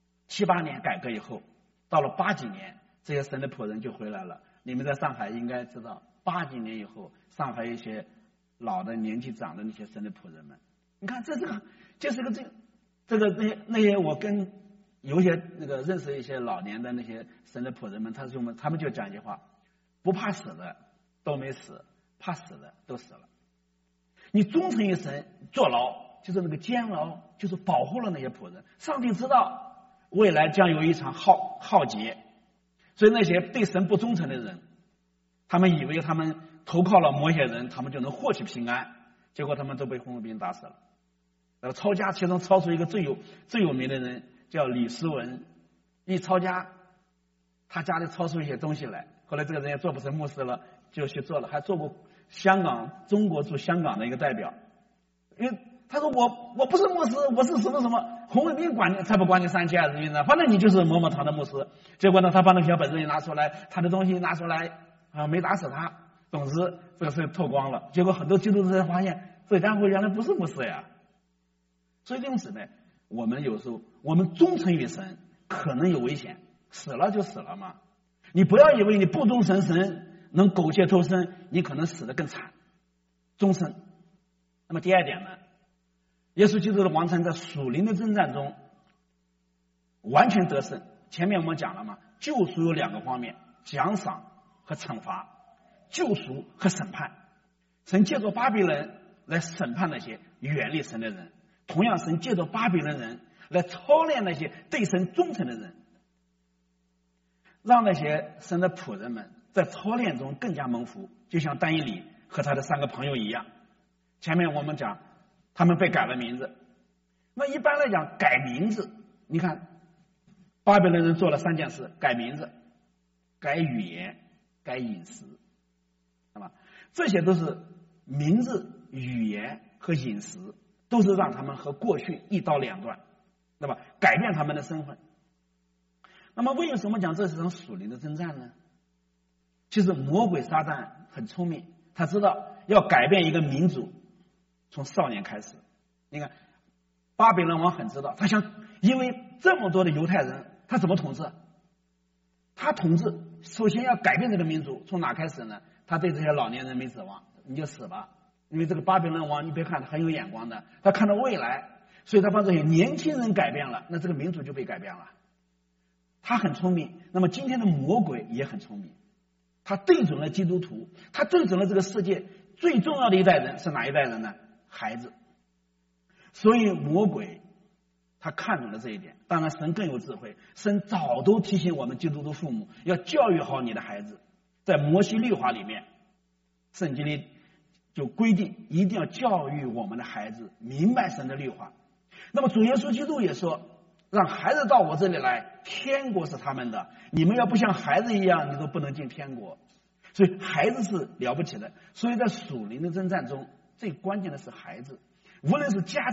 7、8年改革以后，到了80几年，这些神的仆人就回来了。你们在上海应该知道，80几年以后，上海一些老的年纪长的那些神的仆人们，你看这个那些我跟有些那个认识一些老年的那些神的仆人们，他们就讲一句话：不怕死的都没死，怕死的都死了。你忠诚于神，坐牢就是那个监牢，就是保护了那些仆人。上帝知道未来将有一场浩劫，所以那些对神不忠诚的人，他们以为他们投靠了某些人，他们就能获取平安，结果他们都被红卫兵打死了。抄家，其中抄出一个最有名的人叫李思文，一抄家，他家里抄出一些东西来，后来这个人也做不成牧师了，就去做了，还做过中国驻香港的一个代表。因为他说我不是牧师，我是什么什么，红卫兵管你才不管你3七20运呢，反正你就是某某堂的牧师。结果呢，他把那小本子一拿出来，他的东西拿出来啊，没打死他，总之这个事透光了。结果很多基督徒才发现，这家伙原来不是牧师呀。所以弟兄姊妹，我们有时候我们忠诚于神，可能有危险，死了就死了嘛。你不要以为你不忠诚神能苟且偷生，你可能死得更惨。忠诚。那么第二点呢，耶稣基督的王城在属灵的征战中完全得胜。前面我们讲了嘛，救赎有2个方面，奖赏和惩罚，救赎和审判。神借着巴比伦来审判那些远离神的人，同样神借着巴比伦人来操练那些对神忠诚的人，让那些神的仆人们在操练中更加蒙福，就像但以理和他的3个朋友一样。前面我们讲他们被改了名字，那一般来讲改名字，你看巴比伦人做了3件事：改名字、改语言、改饮食，那么这些都是名字、语言和饮食，都是让他们和过去一刀两断，那么改变他们的身份。那么为什么讲这是场属灵的征战呢？其实魔鬼撒旦很聪明，他知道要改变一个民族从少年开始。你看巴比伦王很知道，他想因为这么多的犹太人，他怎么统治？他统治首先要改变这个民族，从哪开始呢？他对这些老年人没指望，你就死吧。因为这个巴比伦王你别看他很有眼光的，他看到未来，所以他把这些年轻人改变了，那这个民族就被改变了。他很聪明。那么今天的魔鬼也很聪明，他对准了基督徒，他对准了这个世界最重要的一代人是哪一代人呢？孩子。所以魔鬼他看准了这一点。当然神更有智慧，神早都提醒我们基督徒父母要教育好你的孩子。在摩西律法里面，圣经里就规定一定要教育我们的孩子明白神的律法。那么主耶稣基督也说，让孩子到我这里来，天国是他们的，你们要不像孩子一样，你都不能进天国。所以孩子是了不起的。所以在属灵的征战中，最关键的是孩子。无论是家庭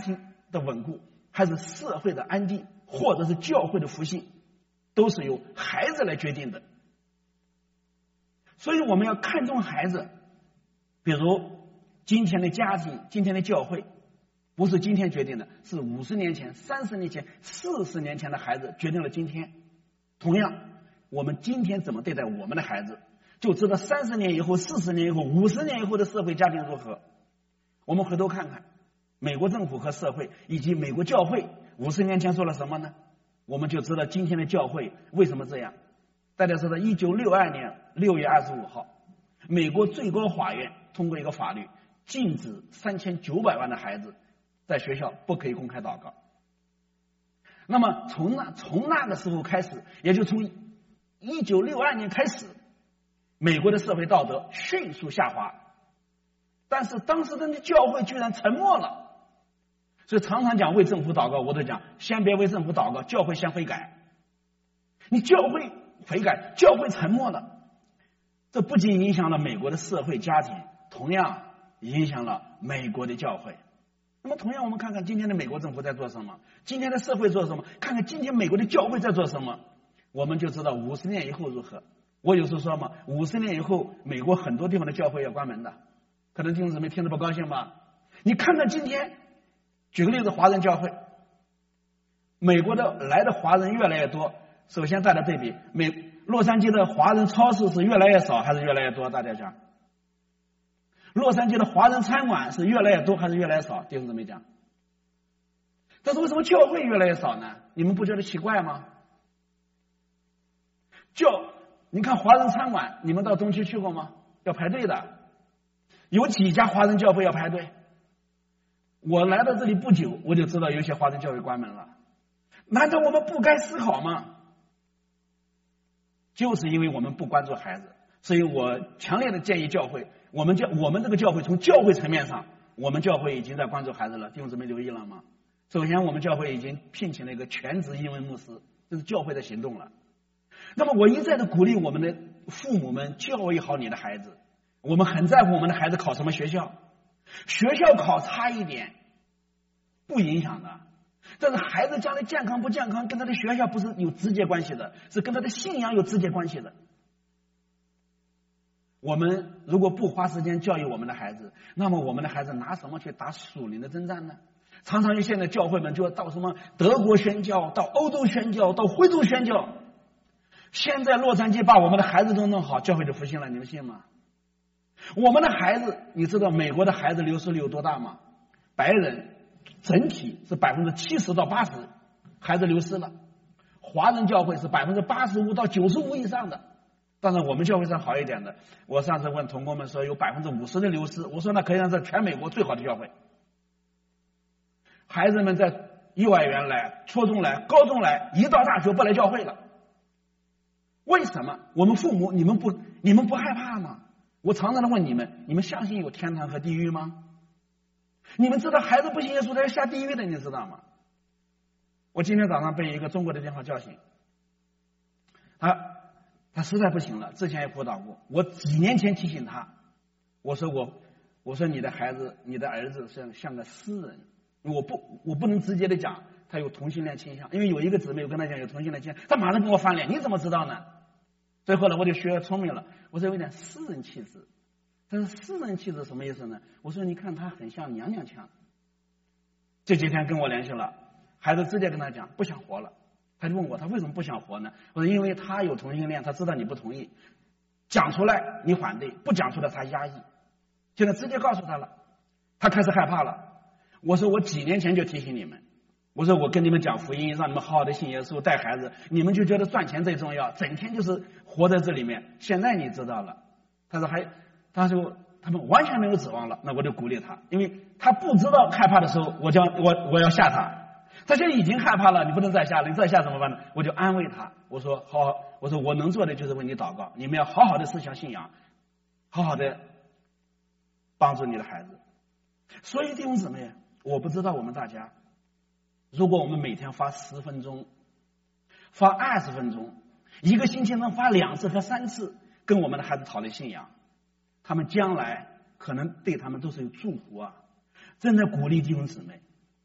的稳固，还是社会的安定，或者是教会的复兴，都是由孩子来决定的。所以我们要看重孩子，比如今天的家庭，今天的教会，不是今天决定的，是50年前、30年前、40年前的孩子决定了今天。同样，我们今天怎么对待我们的孩子，就知道30年以后、40年以后、50年以后的社会家庭如何。我们回头看看美国政府和社会以及美国教会50年前做了什么呢？我们就知道今天的教会为什么这样。大家知道1962年6月25号，美国最高法院通过一个法律，禁止3900万的孩子在学校不可以公开祷告。那么从那个时候开始，也就从1962年开始，美国的社会道德迅速下滑。但是当时的教会居然沉默了，所以常常讲为政府祷告，我都讲先别为政府祷告，教会先悔改。你教会悔改，教会沉默了，这不仅影响了美国的社会家庭，同样影响了美国的教会。那么同样我们看看今天的美国政府在做什么，今天的社会做什么，看看今天美国的教会在做什么，我们就知道50年以后如何。我有时候说嘛，50年以后美国很多地方的教会要关门的，可能弟兄姊妹听着不高兴吧？你看看今天，举个例子，华人教会，美国的来的华人越来越多。首先大家对比，洛杉矶的华人超市是越来越少还是越来越多？大家讲，洛杉矶的华人餐馆是越来越多还是越来越少？弟兄姊妹讲。但是为什么教会越来越少呢？你们不觉得奇怪吗？你看华人餐馆，你们到东区去过吗？要排队的，有几家华人教会要排队。我来到这里不久，我就知道有些华人教会关门了。难道我们不该思考吗？就是因为我们不关注孩子，所以我强烈的建议教会，我们这个教会从教会层面上，我们教会已经在关注孩子了。弟兄姊妹留意了吗？首先我们教会已经聘请了一个全职英文牧师，这是教会的行动了。那么我一再的鼓励我们的父母们教育好你的孩子，我们很在乎我们的孩子考什么学校，学校考差一点不影响的，但是孩子将来健康不健康跟他的学校不是有直接关系的，是跟他的信仰有直接关系的。我们如果不花时间教育我们的孩子，那么我们的孩子拿什么去打属灵的征战呢？常常现在教会们就要到什么德国宣教，到欧洲宣教，到非洲宣教。现在洛杉矶把我们的孩子都弄好，教会就复兴了，你们信吗？我们的孩子，你知道美国的孩子流失率有多大吗？白人整体是70%到80%孩子流失了，华人教会是85%到95%以上的。当然我们教会上好一点的，我上次问同工们说有50%的流失，我说那可以让这全美国最好的教会。孩子们在幼儿园来，初中来，高中来，一到大学不来教会了。为什么？我们父母你们不害怕吗？我常常的问你们，你们相信有天堂和地狱吗？你们知道孩子不信耶稣他要下地狱的，你知道吗？我今天早上被一个中国的电话叫醒，他实在不行了，之前也辅导过，我几年前提醒他，我说你的孩子，你的儿子像个诗人，我不能直接的讲他有同性恋倾向，因为有一个姊妹我跟他讲有同性恋倾向，他马上跟我翻脸，你怎么知道呢？所以后来我就学聪明了，我说有点诗人气质。但是诗人气质什么意思呢？我说你看他很像娘娘腔。这几天跟我联系了，孩子直接跟他讲不想活了，他就问我他为什么不想活呢？我说因为他有同性恋，他知道你不同意，讲出来你反对，不讲出来他压抑，现在直接告诉他了，他开始害怕了。我说我几年前就提醒你们，我说我跟你们讲福音，让你们好好的信耶稣带孩子，你们就觉得赚钱最重要，整天就是活在这里面，现在你知道了。他说他们完全没有指望了，那我就鼓励他，因为他不知道害怕的时候我要吓他，他现在已经害怕了，你不能再吓了，你再吓怎么办呢？我就安慰他，我说好，我说我能做的就是为你祷告，你们要好好的思想信仰，好好的帮助你的孩子。所以弟兄姊妹，我不知道我们大家，如果我们每天花10分钟，花20分钟，一个星期能花2次和3次跟我们的孩子讨论信仰，他们将来可能对他们都是有祝福啊！真的鼓励弟兄姊妹，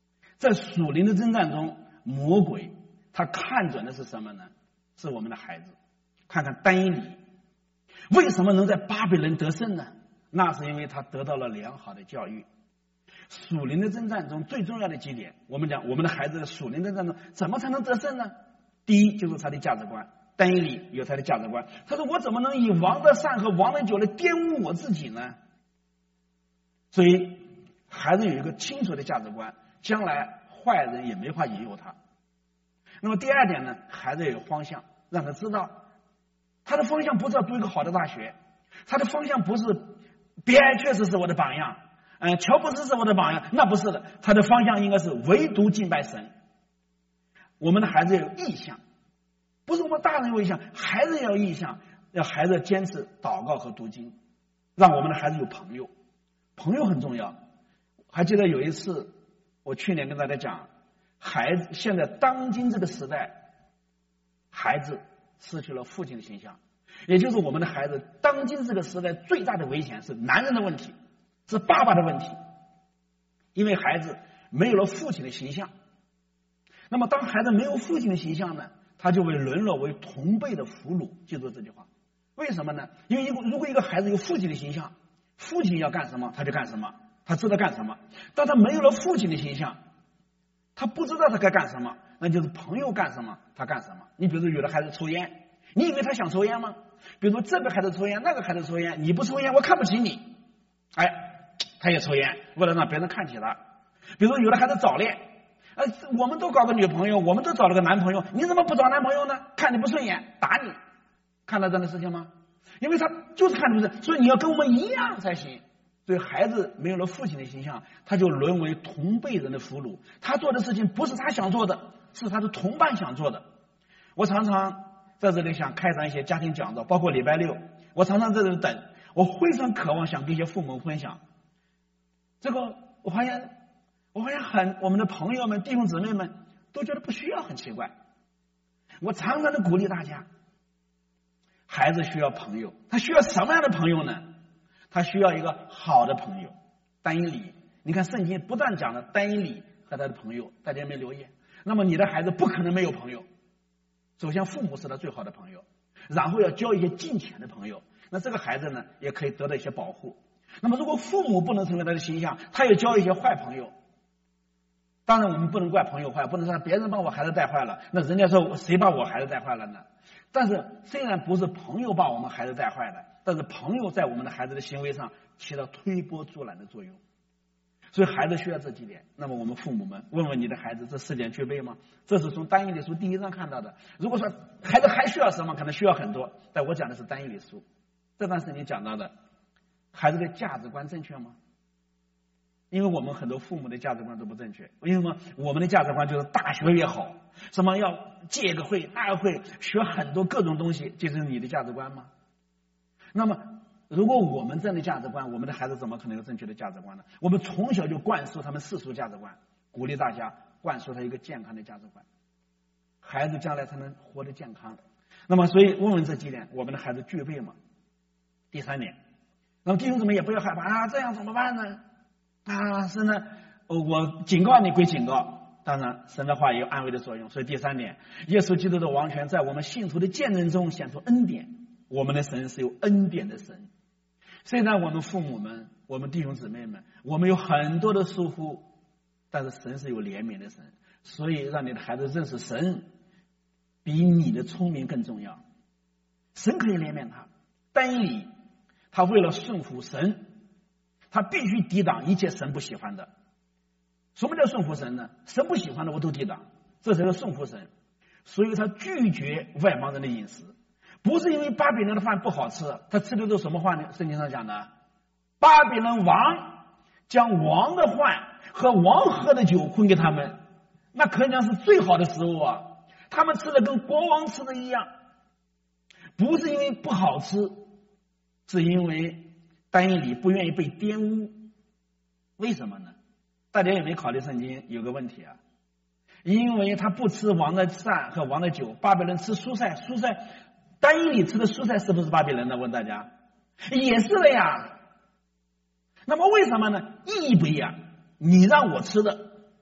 在属灵的征战中，魔鬼他看准的是什么呢？是我们的孩子。看看但以理为什么能在巴比伦得胜呢？那是因为他得到了良好的教育。属灵的征战中最重要的几点，我们讲我们的孩子在属灵征战中怎么才能得胜呢？第一就是他的价值观。但以理有他的价值观，他说我怎么能以王的善和王的酒来玷污我自己呢？所以孩子有一个清楚的价值观，将来坏人也没法引诱他。那么第二点呢，孩子有方向，让他知道他的方向不是要读一个好的大学，他的方向不是别人确实是我的榜样，乔布斯是我的榜样，那不是的，他的方向应该是唯独敬拜神。我们的孩子要有意向，不是我们大人有意向，孩子也要意向，要孩子坚持祷告和读经，让我们的孩子有朋友，朋友很重要。还记得有一次，我去年跟大家讲，孩子现在当今这个时代，孩子失去了父亲的形象，也就是我们的孩子当今这个时代最大的危险是男人的问题，是爸爸的问题，因为孩子没有了父亲的形象。那么当孩子没有父亲的形象呢，他就会沦落为同辈的俘虏。记住这句话，为什么呢？因为如果一个孩子有父亲的形象，父亲要干什么他就干什么，他知道干什么。但他没有了父亲的形象，他不知道他该干什么，那就是朋友干什么他干什么。你比如说有的孩子抽烟，你以为他想抽烟吗？比如说这个孩子抽烟，那个孩子抽烟，你不抽烟我看不起你，他也抽烟，为了让别人看起他。比如说有的孩子早恋，我们都搞个女朋友，我们都找了个男朋友，你怎么不找男朋友呢？看你不顺眼打你，看到这样的事情吗？因为他就是看你不顺，所以你要跟我们一样才行。所以孩子没有了父亲的形象，他就沦为同辈人的俘虏，他做的事情不是他想做的，是他的同伴想做的。我常常在这里想开展一些家庭讲座，包括礼拜六，我常常在这里等，我非常渴望想跟一些父母分享这个。我发现我们的朋友们弟兄姊妹们都觉得不需要，很奇怪。我常常的鼓励大家，孩子需要朋友，他需要什么样的朋友呢？他需要一个好的朋友。但以理，你看圣经不断讲的但以理和他的朋友，大家有没有留意？那么你的孩子不可能没有朋友，首先父母是他最好的朋友，然后要交一些敬虔的朋友，那这个孩子呢也可以得到一些保护。那么如果父母不能成为他的形象，他也交一些坏朋友。当然我们不能怪朋友坏，不能说别人把我孩子带坏了，那人家说谁把我孩子带坏了呢？但是虽然不是朋友把我们孩子带坏了，但是朋友在我们的孩子的行为上起到推波助澜的作用。所以孩子需要这几点。那么我们父母们问问你的孩子，这4点具备吗？这是从但以理书第1章看到的。如果说孩子还需要什么，可能需要很多，但我讲的是但以理书这段是你讲到的。孩子的价值观正确吗？因为我们很多父母的价值观都不正确。为什么？我们的价值观就是大学越好，什么要借个会那个会，学很多各种东西，这是你的价值观吗？那么如果我们这样的价值观，我们的孩子怎么可能有正确的价值观呢？我们从小就灌输他们世俗价值观，鼓励大家灌输他一个健康的价值观，孩子将来才能活得健康。那么所以问问这几点，我们的孩子具备吗？第3点，那么弟兄姊妹也不要害怕这样怎么办呢？神呢，我警告你归警告，当然神的话也有安慰的作用。所以第3点，耶稣基督的王权在我们信徒的见证中显出恩典。我们的神是有恩典的神。虽然我们父母们，我们弟兄姊妹们，我们有很多的疏忽，但是神是有怜悯的神。所以让你的孩子认识神比你的聪明更重要。神可以怜悯他，但以理他为了顺服神，他必须抵挡一切神不喜欢的。什么叫顺服神呢？神不喜欢的我都抵挡，这才叫顺服神。所以他拒绝外邦人的饮食，不是因为巴比伦的饭不好吃，他吃的都什么饭呢？圣经上讲的，巴比伦王将王的饭和王喝的酒混给他们，那可以讲是最好的食物啊。他们吃的跟国王吃的一样，不是因为不好吃，是因为但以理不愿意被玷污。为什么呢？大家有没有考虑圣经有个问题啊？因为他不吃王的膳和王的酒，巴比伦吃蔬菜，但以理吃的蔬菜是不是巴比伦的？问大家，也是的呀。那么为什么呢？意义不一样。你让我吃的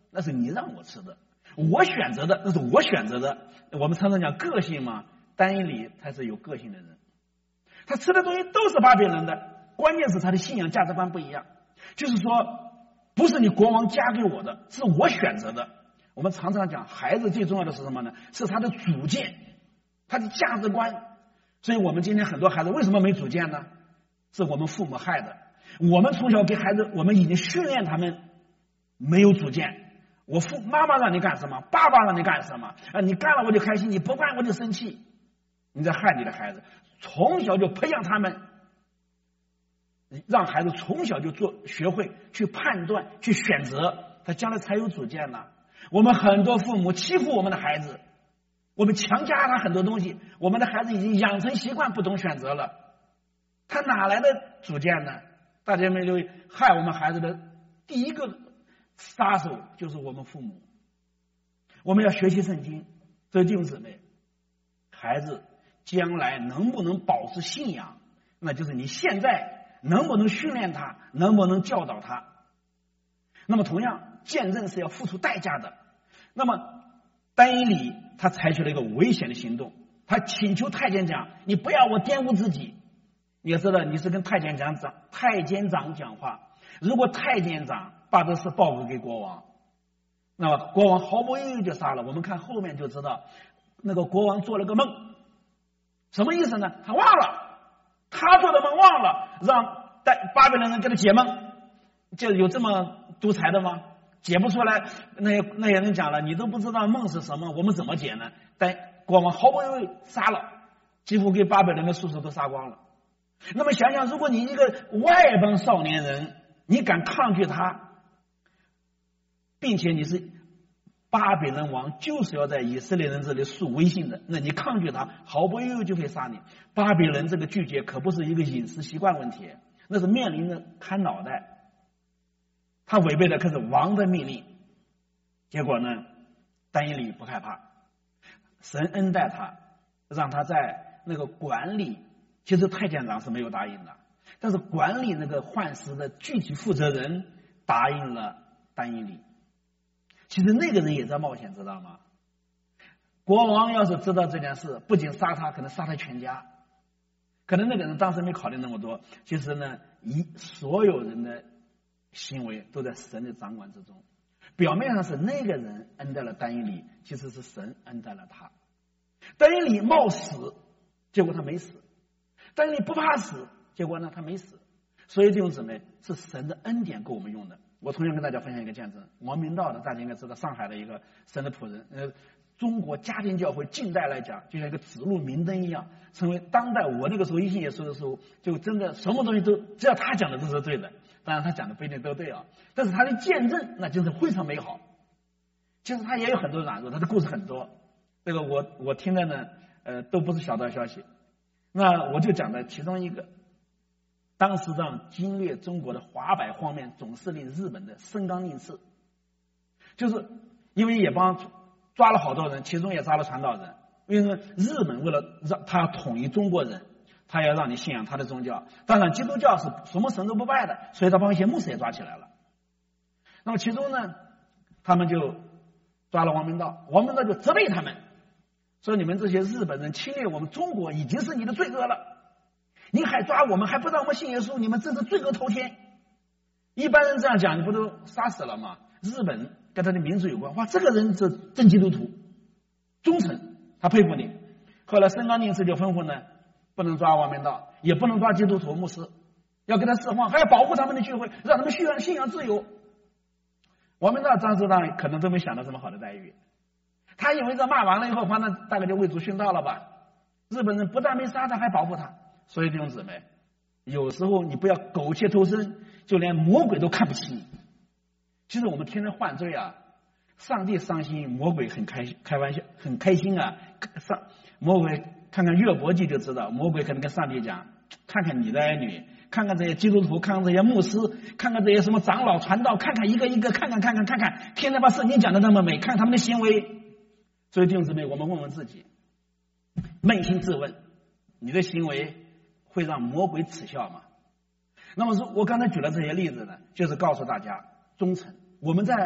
那是你让我吃的，我选择的那是我选择的。我们常常讲个性嘛，但以理他是有个性的人，他吃的东西都是巴比伦的，关键是他的信仰价值观不一样，就是说不是你国王加给我的，是我选择的。我们常常讲孩子最重要的是什么呢？是他的主见，他的价值观。所以我们今天很多孩子为什么没主见呢？是我们父母害的。我们从小给孩子，我们已经训练他们没有主见。妈妈让你干什么，爸爸让你干什么，你干了我就开心，你不干我就生气。你在害你的孩子。从小就培养他们，让孩子从小就学会去判断、去选择，他将来才有主见呢。我们很多父母欺负我们的孩子，我们强加他很多东西，我们的孩子已经养成习惯不懂选择了，他哪来的主见呢？大家们就害我们孩子的第一个杀手就是我们父母。我们要学习圣经，这弟兄姊妹，孩子将来能不能保持信仰，那就是你现在能不能训练他，能不能教导他。那么同样，见证是要付出代价的。那么但以理他采取了一个危险的行动，他请求太监长，你不要我玷污自己。你要知道，你是跟太监长讲话，如果太监长把这事报告给国王，那么国王毫不犹豫就杀了。我们看后面就知道，那个国王做了个梦，什么意思呢？他忘了，他做的梦忘了，让巴比伦人给他解梦。就有这么独裁的吗？解不出来，那些人讲了，你都不知道梦是什么，我们怎么解呢？但国王毫不犹豫杀了，几乎给巴比伦的术士都杀光了。那么想想，如果你一个外邦少年人，你敢抗拒他，并且你是巴比伦王就是要在以色列人这里树威信的，那你抗拒他，毫不犹豫就会杀你。巴比伦这个拒绝可不是一个饮食习惯问题，那是面临着砍脑袋。他违背的可是王的命令。结果呢，但以理不害怕，神恩待他，让他在那个管理，其实太监长是没有答应的，但是管理那个换食的具体负责人答应了但以理。其实那个人也在冒险，知道吗？国王要是知道这件事，不仅杀他，可能杀他全家。可能那个人当时没考虑那么多。其实呢，所有人的行为都在神的掌管之中。表面上是那个人恩待了但以理，其实是神恩待了他。但以理冒死，结果他没死；但以理不怕死，结果呢他没死。所以弟兄姊妹，是神的恩典够我们用的。我同样跟大家分享一个见证，王明道的大家应该知道，上海的一个神的仆人，中国家庭教会近代来讲，就像一个指路明灯一样，成为当代。我那个时候一信耶稣的时候，就真的什么东西都只要他讲的都是对的，当然他讲的不一定都对啊，但是他的见证那就是非常美好。其实他也有很多软弱，他的故事很多，这个我听的呢，都不是小道消息。那我就讲的其中一个。当时让经略中国的华北方面总司令日本的森冈令次，就是因为也抓了好多人，其中也抓了传道人。因为日本为了让他统一中国人，他要让你信仰他的宗教，当然基督教是什么神都不拜的，所以他把一些牧师也抓起来了。那么其中呢，他们就抓了王明道，王明道就责备他们，说你们这些日本人侵略我们中国已经是你的罪恶了，你还抓我们，还不让我们信耶稣，你们真是罪恶滔天。一般人这样讲，你不都杀死了吗？日本跟他的民族有关，哇，这个人是真基督徒，忠诚，他佩服你。后来森冈令次就吩咐呢，不能抓王明道，也不能抓基督徒牧师，要给他释放，还要保护他们的聚会，让他们信仰自由。王明道当时呢，可能都没想到这么好的待遇，他以为这骂完了以后，反正大概就为主殉道了吧。日本人不但没杀他，还保护他。所以弟兄姊妹，有时候你不要苟且偷生，就连魔鬼都看不起你。其实我们天天犯罪啊，上帝伤心，魔鬼很开玩笑，很开心啊。魔鬼看看约伯记就知道，魔鬼可能跟上帝讲，看看你的儿女，看看这些基督徒，看看这些牧师，看看这些什么长老传道，看看一个一个，看看，天天把圣经讲的那么美，看他们的行为。所以弟兄姊妹，我们问问自己，扪心自问，你的行为会让魔鬼耻笑吗？那么说，我刚才举了这些例子呢，就是告诉大家忠诚。我们在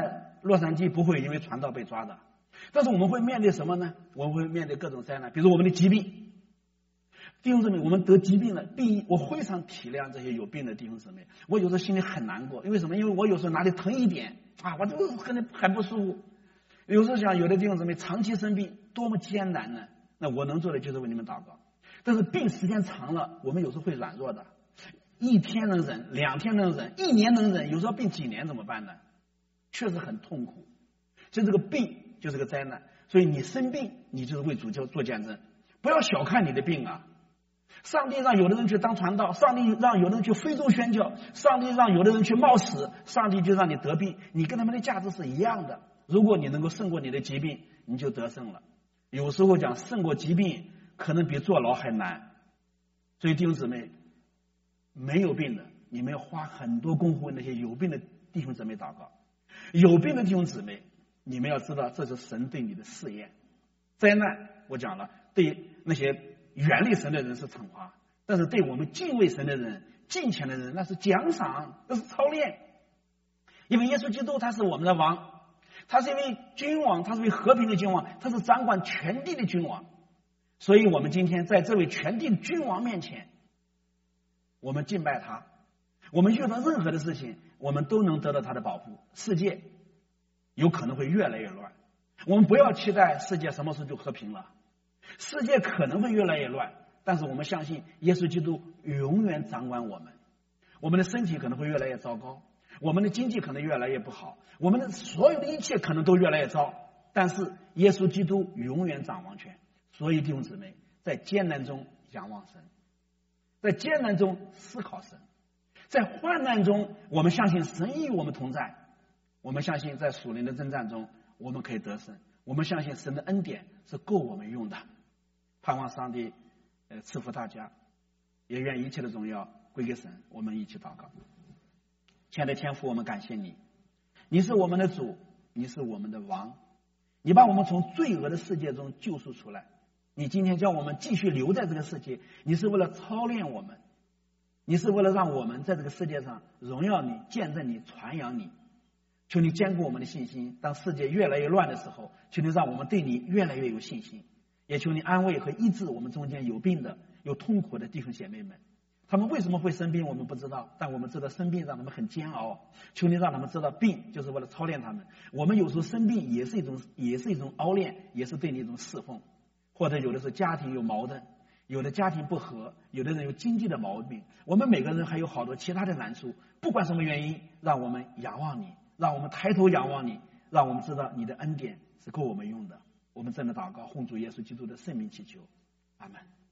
洛杉矶不会因为传道被抓的，但是我们会面对什么呢？我们会面对各种灾难，比如我们的疾病。弟兄姊妹，我们得疾病了，我非常体谅这些有病的弟兄姊妹，我有时候心里很难过，因为什么？因为我有时候哪里疼一点啊，我就是很不舒服。有时候想，有的弟兄姊妹长期生病，多么艰难呢？那我能做的就是为你们祷告。但是病时间长了，我们有时候会软弱的，一天能忍，2天能忍，1年能忍，有时候病几年怎么办呢？确实很痛苦。所以这个病就是个灾难。所以你生病，你就是为主做见证，不要小看你的病啊！上帝让有的人去当传道，上帝让有的人去非洲宣教，上帝让有的人去冒死，上帝就让你得病，你跟他们的价值是一样的。如果你能够胜过你的疾病，你就得胜了。有时候讲胜过疾病，可能比坐牢还难。所以弟兄姊妹，没有病的，你们要花很多功夫为那些有病的弟兄姊妹祷告。有病的弟兄姊妹，你们要知道，这是神对你的试验。灾难我讲了，对那些远离神的人是惩罚，但是对我们敬畏神的人、敬虔的人，那是奖赏，那是操练。因为耶稣基督他是我们的王，他是一位君王，他是一位和平的君王，他是掌管全地的君王。所以我们今天在这位全地的君王面前，我们敬拜他，我们遇到任何的事情，我们都能得到他的保护。世界有可能会越来越乱，我们不要期待世界什么时候就和平了，世界可能会越来越乱，但是我们相信耶稣基督永远掌管我们。我们的身体可能会越来越糟糕，我们的经济可能越来越不好，我们的所有的一切可能都越来越糟，但是耶稣基督永远掌王权。所以弟兄姊妹，在艰难中仰望神，在艰难中思考神，在患难中我们相信神与我们同在，我们相信在属灵的征战中我们可以得胜，我们相信神的恩典是够我们用的。盼望上帝赐福大家，也愿一切的荣耀归给神。我们一起祷告。亲爱的天父，我们感谢你，你是我们的主，你是我们的王，你把我们从罪恶的世界中救赎出来，你今天叫我们继续留在这个世界，你是为了操练我们，你是为了让我们在这个世界上荣耀你、见证你、传扬你。求你坚固我们的信心，当世界越来越乱的时候，求你让我们对你越来越有信心，也求你安慰和医治我们中间有病的、有痛苦的弟兄姐妹们。他们为什么会生病我们不知道，但我们知道生病让他们很煎熬。求你让他们知道，病就是为了操练他们。我们有时候生病也是一种熬练，也是对你一种侍奉。或者有的时候家庭有矛盾，有的家庭不和，有的人有经济的毛病，我们每个人还有好多其他的难处。不管什么原因，让我们仰望你，让我们抬头仰望你，让我们知道你的恩典是够我们用的。我们这么祷告，奉主耶稣基督的圣名祈求，阿们。